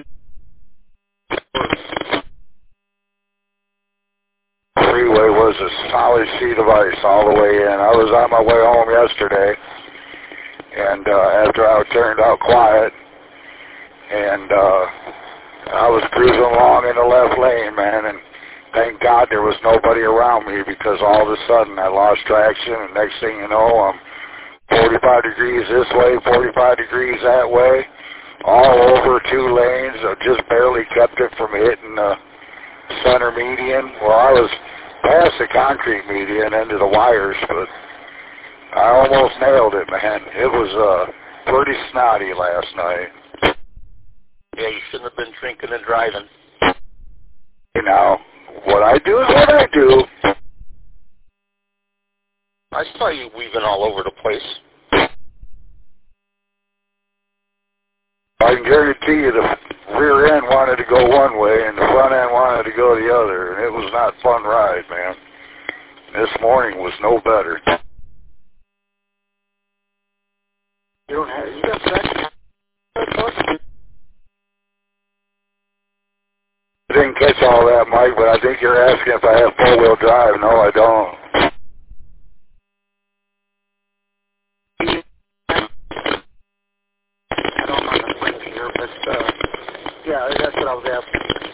Freeway was a solid sheet of ice all the way in. I was on my way home yesterday, and uh, after I turned out quiet, and uh, I was cruising along in the left lane, man, and thank God there was nobody around me because all of a sudden I lost traction, and next thing you know, I'm forty-five degrees this way, forty-five degrees that way, all over two lanes. I just barely kept it from hitting the center median. Well, I was past the concrete median into the wires, but I almost nailed it, man. It was uh, pretty snotty last night. Yeah, you shouldn't have been drinking and driving. You know, what I do is what I do. I saw you weaving all over the place. I can guarantee you the rear end wanted to go one way and the front end wanted to go the other, and it was not a fun ride, man. This morning was no better. You don't have, you got that? I didn't catch all that, Mike, but I think you're asking if I have four-wheel drive. No, I don't. I don't mind the swing here, but, uh, yeah, that's what I was asking.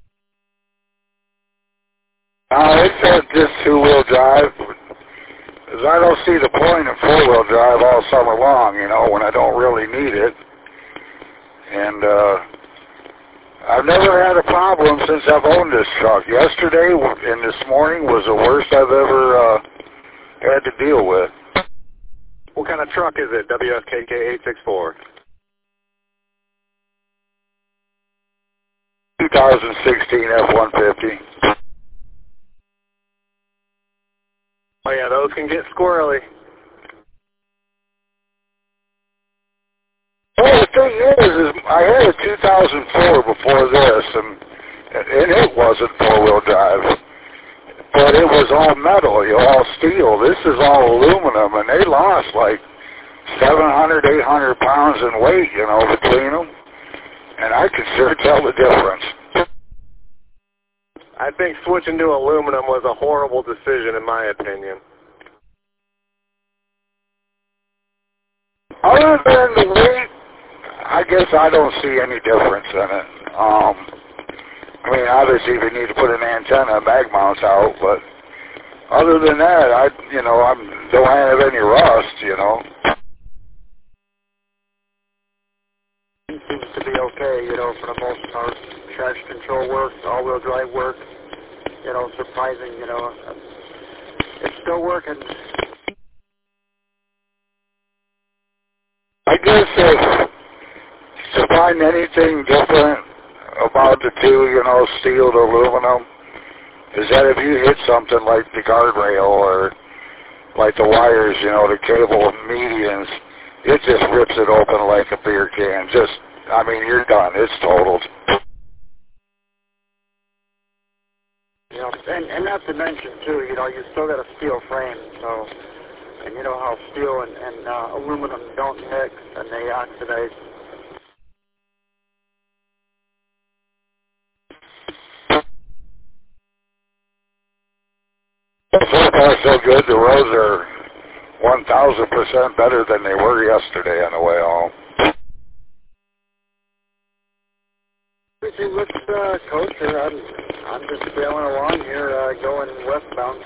Uh, it said just two-wheel drive, because I don't see the point in four-wheel drive all summer long, you know, when I don't really need it. And, uh... I've never had a problem since I've owned this truck. Yesterday and this morning was the worst I've ever uh, had to deal with. What kind of truck is it? W S K K eight six four. twenty sixteen F one fifty. Oh yeah, those can get squirrely. Well, the thing is, is I had a two thousand four before this, and and it wasn't four-wheel drive, but it was all metal, you know, all steel. This is all aluminum, and they lost like seven hundred, eight hundred pounds in weight, you know, between them, and I could sure tell the difference. I think switching to aluminum was a horrible decision, in my opinion. Other than the weight, I guess I don't see any difference in it. Um, I mean, obviously, we need to put an antenna and mag mounts out, but other than that, I, you know, I don't have any rust, you know. It seems to be okay, you know, for the most part. Traction control works, all-wheel drive works, you know, surprising, you know. It's still working. I guess if to find anything different about the two, you know, steel to aluminum, is that if you hit something like the guardrail or like the wires, you know, the cable medians, it just rips it open like a beer can. Just, I mean, you're done. It's totaled. You know, and, and not to mention, too, you know, you still got a steel frame, so, and you know how steel and, and uh, aluminum don't mix and they oxidize. So far, so good. The roads are one thousand percent better than they were yesterday on the way home. Everything looks uh, kosher. I'm, I'm just sailing along here, uh, going westbound.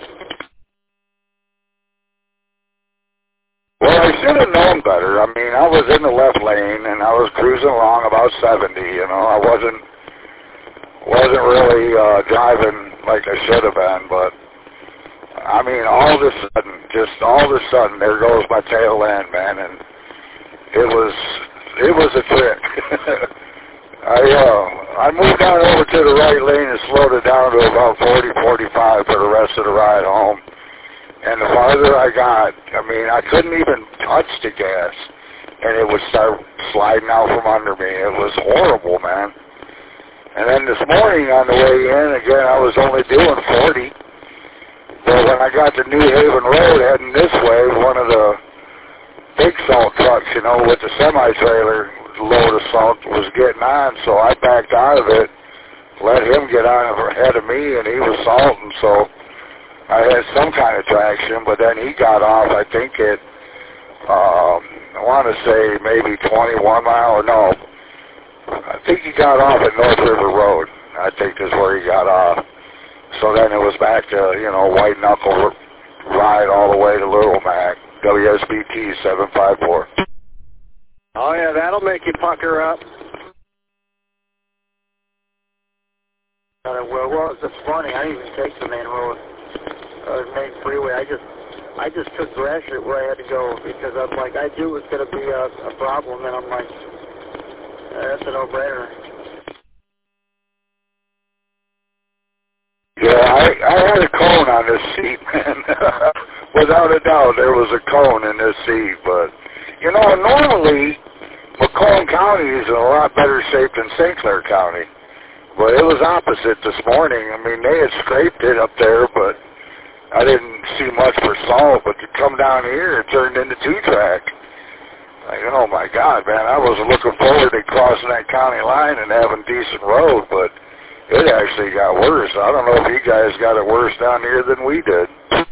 Well, I should have known better. I mean, I was in the left lane, and I was cruising along about seventy, you know. I wasn't, wasn't really uh, driving like I should have been, but I mean, all of a sudden, just all of a sudden, there goes my tail end, man, and it was, it was a trick. I, uh, I moved on over to the right lane and slowed it down to about forty, forty-five for the rest of the ride home. And the farther I got, I mean, I couldn't even touch the gas, and it would start sliding out from under me. It was horrible, man. And then this morning on the way in, again, I was only doing forty. But when I got to New Haven Road heading this way, one of the big salt trucks, you know, with the semi-trailer load of salt was getting on, so I backed out of it, let him get on ahead of me, and he was salting, so I had some kind of traction, but then he got off, I think it, um, I want to say maybe twenty-one mile, or no, I think he got off at North River Road, I think is where he got off. So then it was back to, you know, white knuckle ride all the way to Little Mac, W S B T seven five four. Oh yeah, that'll make you pucker up. Uh, well, well, it's funny. I didn't even take the main road, uh, main freeway. I just, I just took Gratiot where I had to go because I'm like, I knew it was going to be a, a problem, and I'm like, uh, that's a no-brainer. Yeah, I, I had a cone on this seat, man. Without a doubt, there was a cone in this seat. But, you know, normally, Macomb County is in a lot better shape than Saint Clair County. But it was opposite this morning. I mean, they had scraped it up there, but I didn't see much for salt. But to come down here, it turned into two-track. Like, oh, my God, man, I was looking forward to crossing that county line and having decent road, but it actually got worse. I don't know if you guys got it worse down here than we did.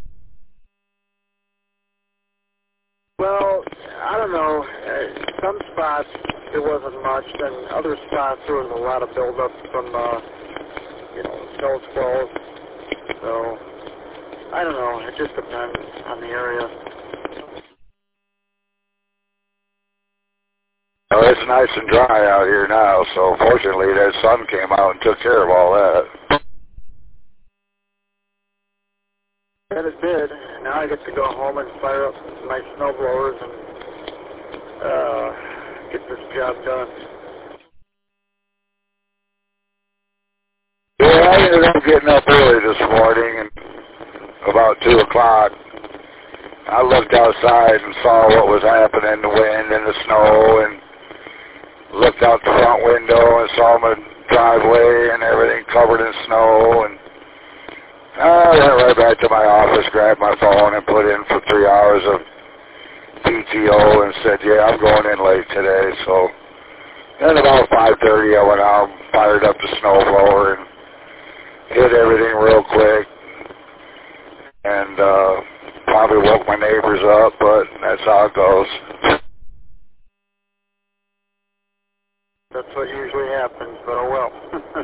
Well, I don't know. Uh, some spots there wasn't much, then other spots there was a lot of buildup from, uh, you know, snow squalls. So, I don't know. It just depends on the area. Well, it's nice and dry out here now, so fortunately that sun came out and took care of all that. That it did. Now I get to go home and fire up my snow blowers and uh, get this job done. Yeah, I ended up getting up early this morning, and about two o'clock, I looked outside and saw what was happening, the wind and the snow, and looked out the front window and saw my driveway and everything covered in snow, and I went right back to my office, grabbed my phone, and put in for three hours of P T O and said, yeah, I'm going in late today. So then about five thirty, I went out, fired up the snow blower, and hit everything real quick, and uh, probably woke my neighbors up, but that's how it goes. That's what usually happens, but oh well.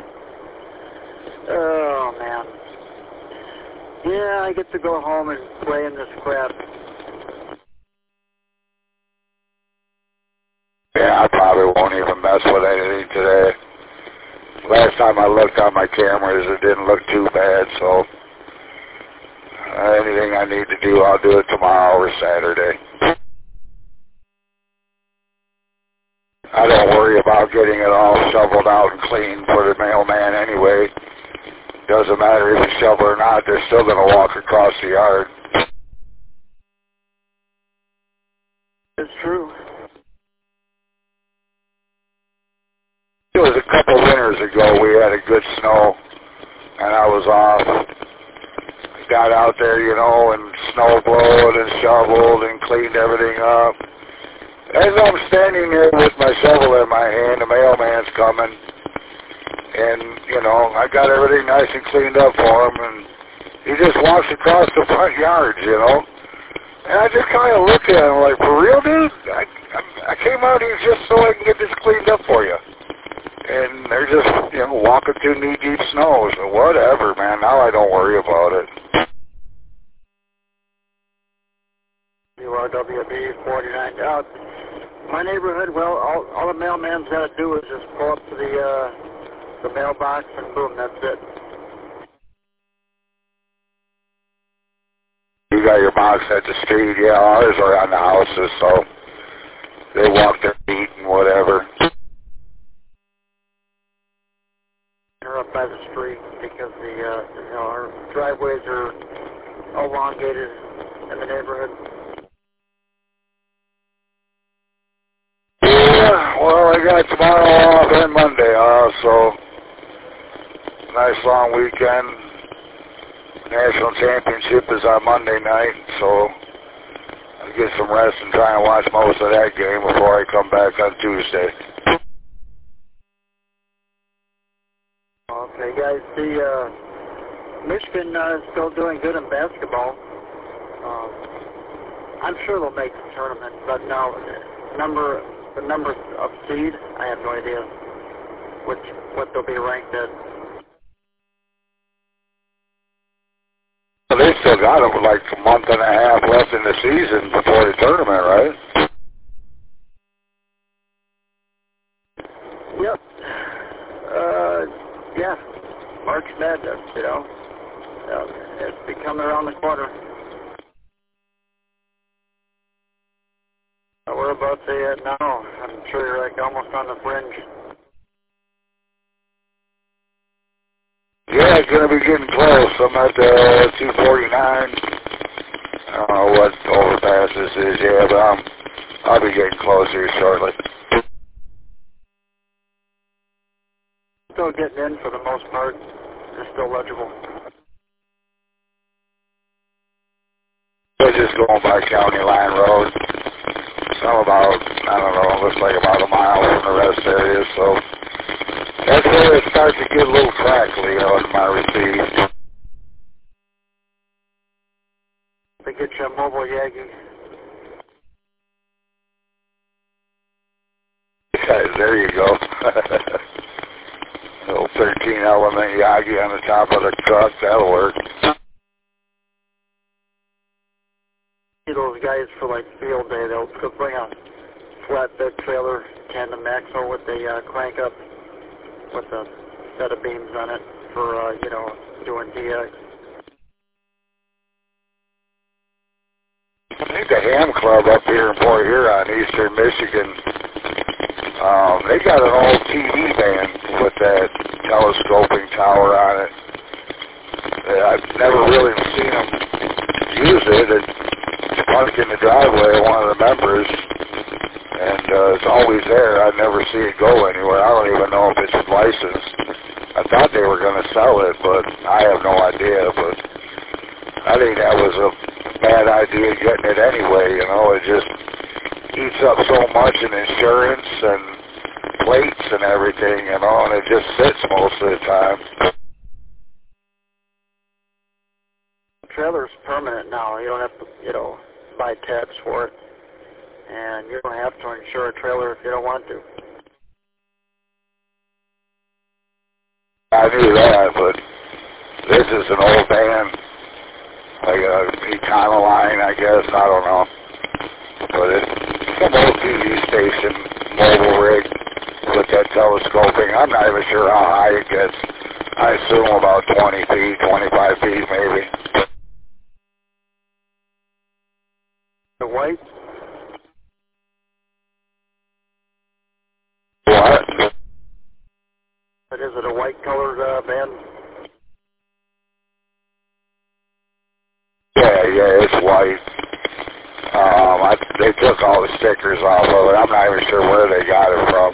Oh, man. Yeah, I get to go home and play in this crap. Yeah, I probably won't even mess with anything today. Last time I looked on my cameras, it didn't look too bad, so uh, anything I need to do, I'll do it tomorrow or Saturday. I don't worry about getting it all shoveled out and clean for the mailman anyway. Doesn't matter if you shovel or not, they're still going to walk across the yard. It's true. It was a couple winters ago, we had a good snow, and I was off. Got out there, you know, and snow blowed and shoveled and cleaned everything up. As I'm standing there with my shovel in my hand, the mailman's coming, and, you know, I got everything nice and cleaned up for him, and he just walks across the front yard, you know. And I just kind of look at him like, for real, dude? I, I, I came out here just so I can get this cleaned up for you. And they're just, you know, walking through knee-deep snow. So whatever, man. Now I don't worry about it. U R W B forty-nine. Uh, my neighborhood, well, all, all the mailman's got to do is just pull up to the, uh, the mailbox and boom, that's it. You got your box at the street. Yeah, ours are on the houses, so they walk their feet and whatever. They're up by the street because the, uh, you know, our driveways are elongated in the neighborhood. Yeah, well, I got tomorrow off and Monday off, so nice long weekend. National championship is on Monday night, so I'll get some rest and try and watch most of that game before I come back on Tuesday. Okay, guys, the uh, Michigan uh, is still doing good in basketball. Um, I'm sure they'll make the tournament, but now number the number of seed, I have no idea which what they'll be ranked at. Well, they still got it with like a month and a half left in the season before the tournament, right? Yep. Uh, yeah. March Madness, you know. Uh, it's becoming around the corner. Uh, we're about to uh, now. I'm sure you're like almost on the fringe. Yeah, it's going to be getting close. I'm at uh, two forty-nine. I don't know what overpass this is, yeah, but I'm, I'll be getting close here shortly. Still getting in for the most part. They're still legible. They're just going by County Line Road. Some about, I don't know, looks like about a mile from the rest area, so that's where it starts to get a little crackly, you know, in my receive. They get you a mobile Yagi. Yeah, there you go. Little thirteen element Yagi on the top of the truck, that'll work. See those guys for like field day, they'll bring a flatbed trailer, tandem axle with the uh, crank up with a set of beams on it for, uh, you know, doing D X. I think the Ham Club up here in Port Huron, Eastern Michigan, um, they got an old T V van with that telescoping tower on it. I've never really seen them use it. It's parked in the driveway of one of the members, and uh, it's always there. I never see it go anywhere. I don't even know if it's licensed. I thought they were going to sell it, but I have no idea. But I think that was a bad idea getting it anyway, you know. It just eats up so much in insurance and plates and everything, you know, and it just sits most of the time. The trailer's permanent now. You don't have to, you know, buy tabs for it. And you don't have to insure a trailer if you don't want to. I knew that, but this is an old van. Like a Econoline, I guess, I don't know. But it's some old T V station, mobile rig with that telescoping. I'm not even sure how high it gets. I assume about twenty feet, twenty-five feet maybe. The white? What? But is it a white colored uh, van? Yeah, yeah, it's white. Um, I, they took all the stickers off of it. I'm not even sure where they got it from.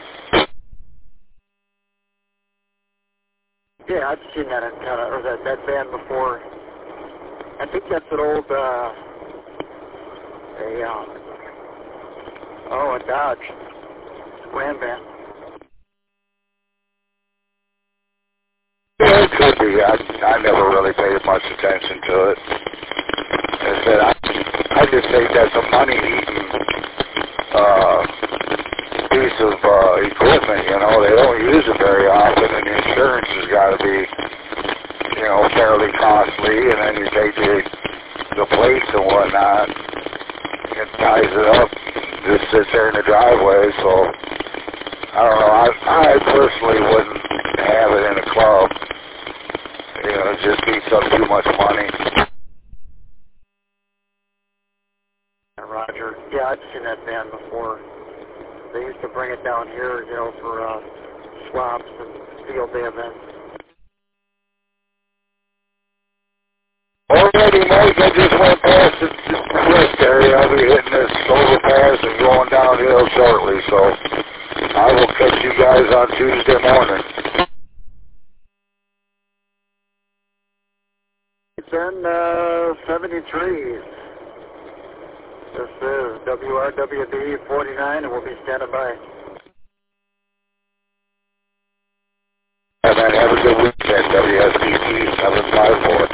Yeah, I've seen that in kind of, or that, that van before. I think that's an old, uh, a, um, oh, a Dodge Ram van. Yeah, it could be. I, I never really paid much attention to it. I said, I, I just think that's a money-eating uh, piece of uh, equipment, you know. They don't use it very often, and the insurance has got to be, you know, fairly costly, and then you take the, the plates and whatnot, it ties it up, just sits there in the driveway, so I don't know. I, I personally wouldn't have it in a club. You know, it just eats up too much money. Roger. Yeah, I've seen that van before. They used to bring it down here, you know, for uh, swaps and field day events. Already, Mike, I just went past the, the west area. I'll be hitting this overpass and going downhill shortly, so I will catch you guys on Tuesday morning. It's in uh, seventy-three. This is W R W D forty-nine, and we'll be standing by. And then have a good weekend, W S B T seven five four.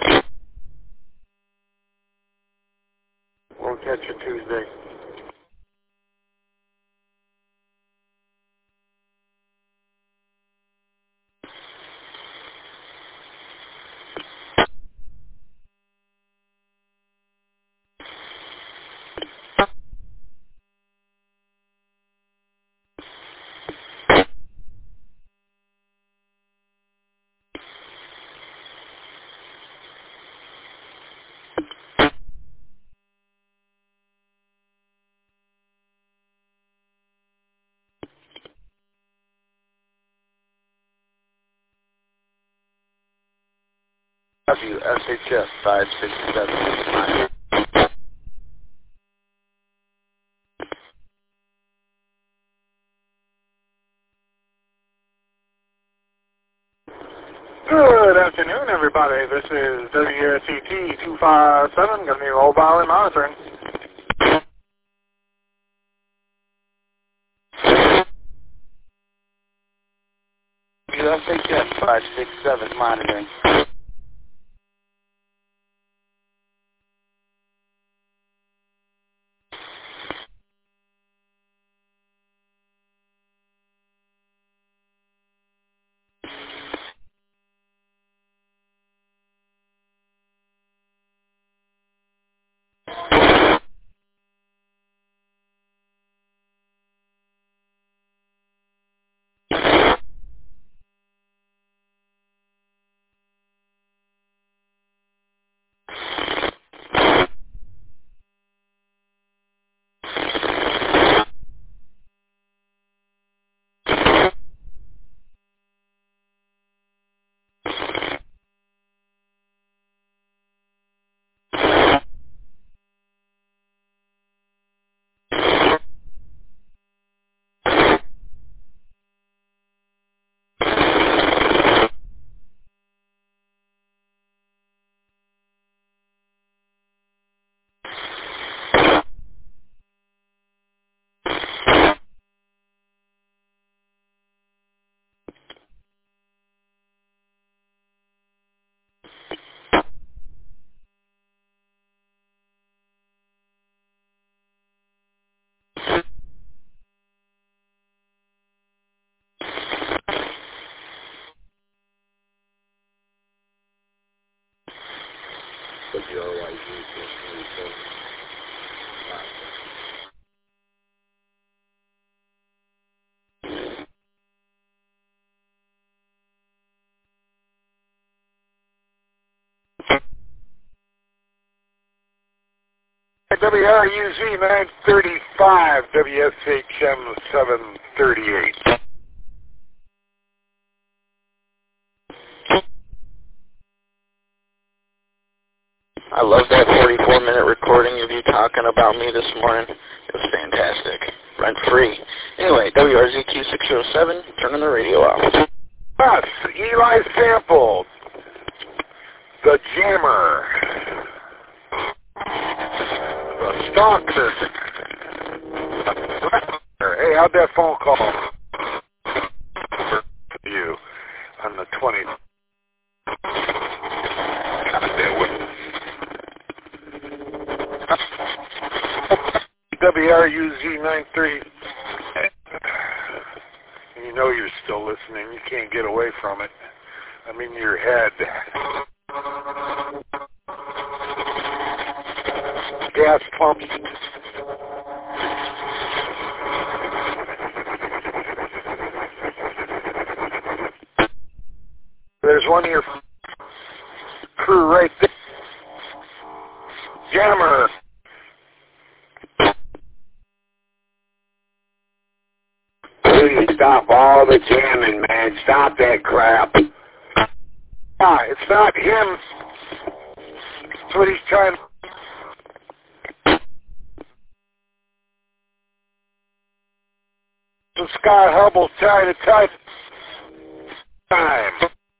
We'll catch you Tuesday. W S H S five six seven nine. Good afternoon, everybody. This is W S E T two five seven, giving you mobile and monitoring. W S H S five six seven monitoring. W R U Z nine thirty-five, W S H M seven thirty-eight. I love that forty-four minute recording of you talking about me this morning. It was fantastic. Rent free. Anyway, W R Z Q six oh seven, turning the radio off. Yes, Eli Sample, the Jammer, the Stalker. Hey, how'd that phone call for you on the twentieth? W R U Z nine three. You know you're still listening. You can't get away from it. I'm in your head. Gas pumps. There's one of your crew right there. Jammer. Please stop all the jamming, man. Stop that crap. Ah, it's not him. That's what he's trying to... So Scott Hubble's trying to type time.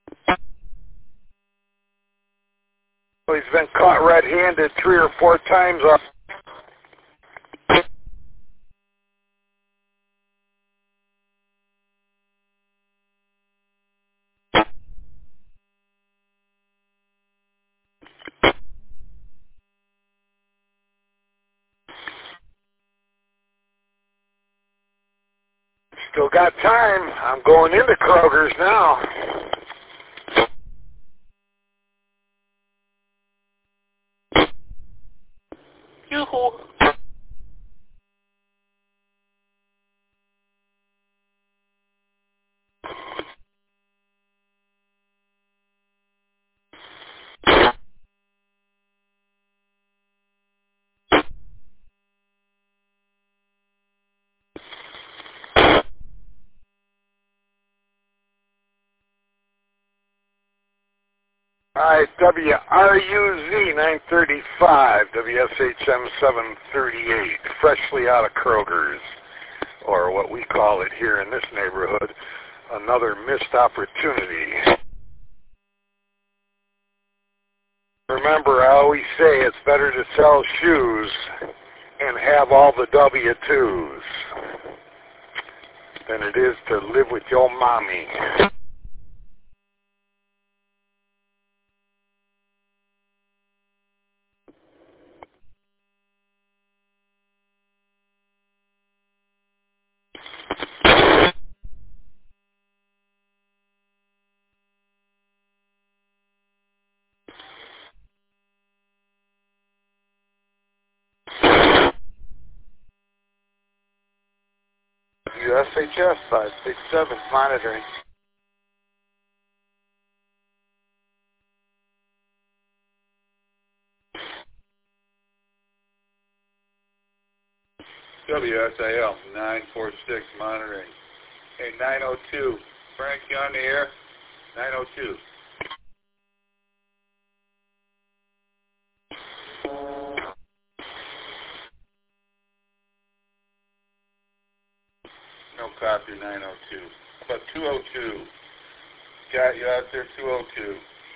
Well, he's been caught red-handed three or four times off. Still got time. I'm going into Kroger's now. Yoo-hoo. All right, W R U Z nine thirty-five, W S H M seven thirty-eight, freshly out of Kroger's, or what we call it here in this neighborhood, another missed opportunity. Remember, I always say it's better to sell shoes and have all the W twos than it is to live with your mommy. U S H S five six seven monitoring. W S A L nine four six monitoring. Hey, nine oh two. Frank, you on the air? nine oh two. No copy, nine oh two. How about two oh two? Got you out there, two oh two.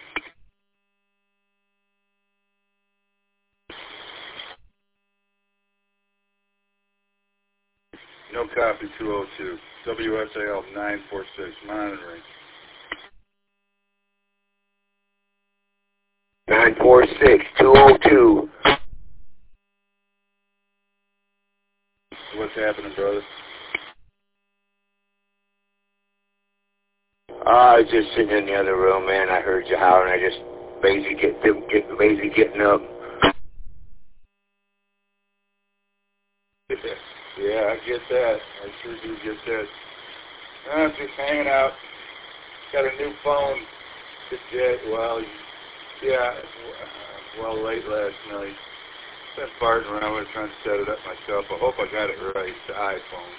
No copy, two oh two. W S A L nine four six monitoring. nine four six, two oh two. What's happening, brother? Uh, I was just sitting in the other room, man. I heard you howling. I just lazy get, get lazy getting up. Yeah, I get that. I sure do get that. I'm just hanging out. Got a new phone. Just yet, well, yeah, well, late last night. Been farting around with it, trying to set it up myself. I hope I got it right. The iPhone.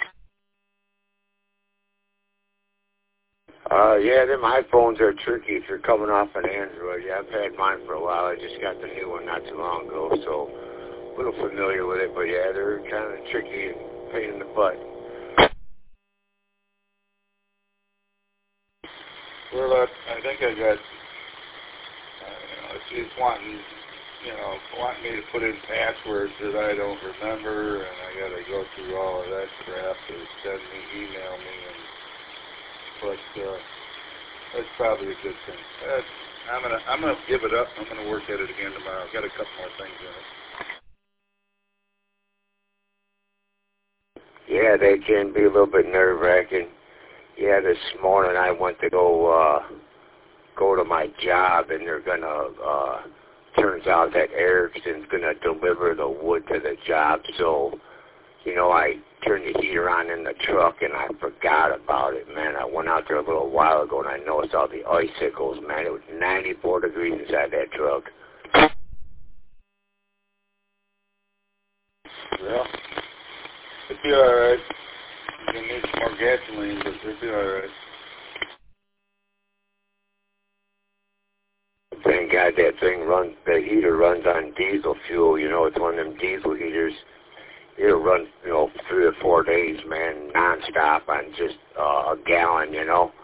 Uh, yeah, them iPhones are tricky if you're coming off an Android. Yeah, I've had mine for a while. I just got the new one not too long ago, so a little familiar with it. But yeah, they're kind of tricky and pain in the butt. Well, uh, I think I got, uh, you know, it's, it's wanting, you know, wanting me to put in passwords that I don't remember, and I got to go through all of that crap to send me, email me, and but uh, that's probably a good thing. That's, I'm gonna, I'm gonna give it up. I'm gonna work at it again tomorrow. I've got a couple more things in it. Yeah, they can be a little bit nerve-wracking. Yeah, this morning I went to go uh, go to my job, and they're gonna. Uh, turns out that Erickson's gonna deliver the wood to the job, so you know I turned the heater on in the truck, and I forgot about it, man. I went out there a little while ago, and I noticed all the icicles, man. It was ninety-four degrees inside that truck. Well, it'll be all right. You're gonna need some more gasoline, but it'll be all right. Thank God that thing runs, the heater runs on diesel fuel, you know, it's one of them diesel heaters. It'll run, you know, three or four days, man, nonstop on just uh, a gallon, you know.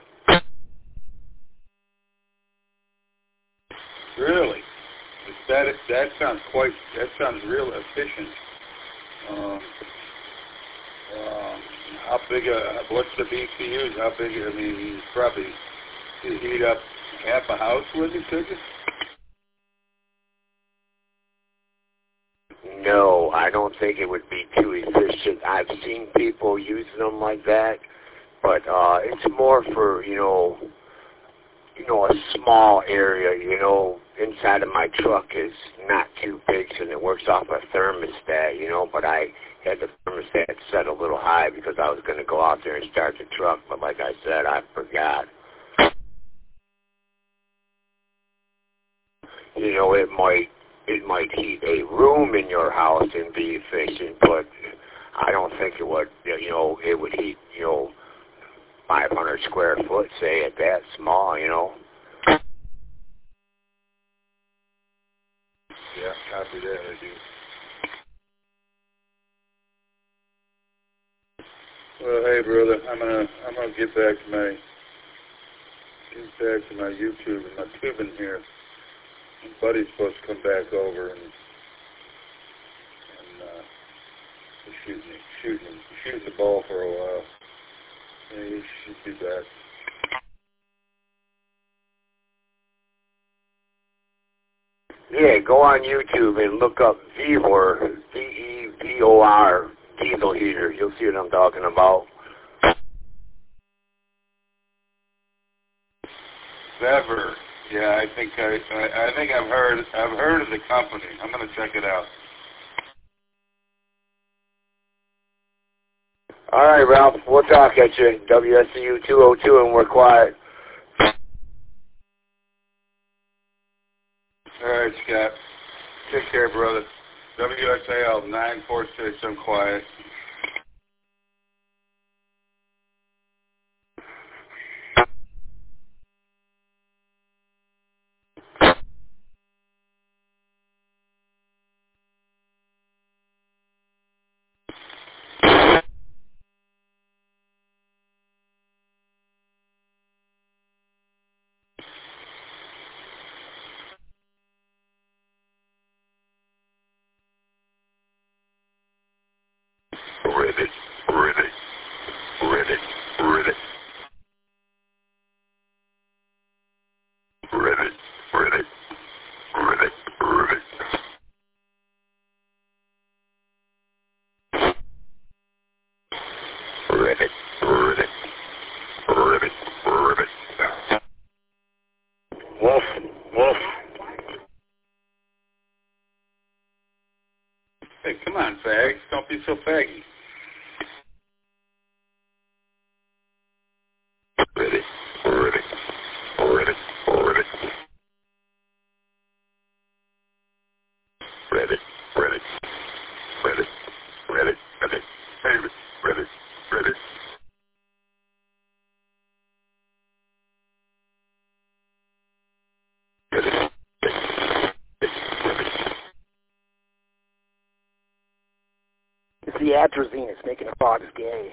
Really? That that sounds quite. That sounds real efficient. Um, um, how big a? What's the B C Us? How big? I mean, you probably you heat up half a house with it, could you? No, I don't think it would be too efficient. I've seen people using them like that, but uh, it's more for, you know, you know, a small area, you know, inside of my truck is not too big, so it works off a thermostat, you know, but I had the thermostat set a little high because I was going to go out there and start the truck, but like I said, I forgot. You know, it might it might heat a room in your house and be efficient, but I don't think it would, you know, it would heat, you know, five hundred square foot, say, at that small, you know. Yeah, copy that, I do. Well, hey, brother, I'm gonna I'm gonna get back to my get back to my YouTube and my tubing here. Buddy's supposed to come back over and, and uh, shoot me, shoot me, shoot the ball for a while. Yeah, he should be back. Yeah, go on YouTube and look up Vevor, V E V O R, diesel heater. You'll see what I'm talking about. Vevor. Yeah, I think I, I, I think I've heard I've heard of the company. I'm gonna check it out. All right, Ralph. We'll talk at you. W S C U two oh two, and we're quiet. All right, Scott. Take care, brother. W S A L nine four six. I'm quiet. Ribbit, ribbit, ribbit, ribbit. Ribbit, ribbit, ribbit, ribbit. Ribbit, ribbit, ribbit, ribbit. Wolf, wolf. Hey, come on, fags. Don't be so faggy. Ribbit, ribbit, ribbit, ribbit. Ribbit, ribbit, ribbit, ribbit, ribbit, ribbit, ribbit, ribbit. It's the atrazine. It's making the fox gay.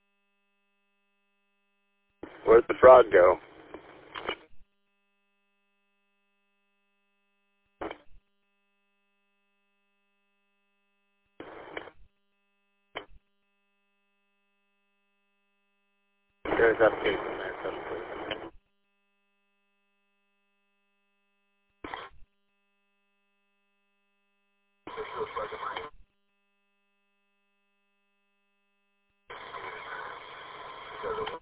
Where'd the frog go? there's F K from there. So please.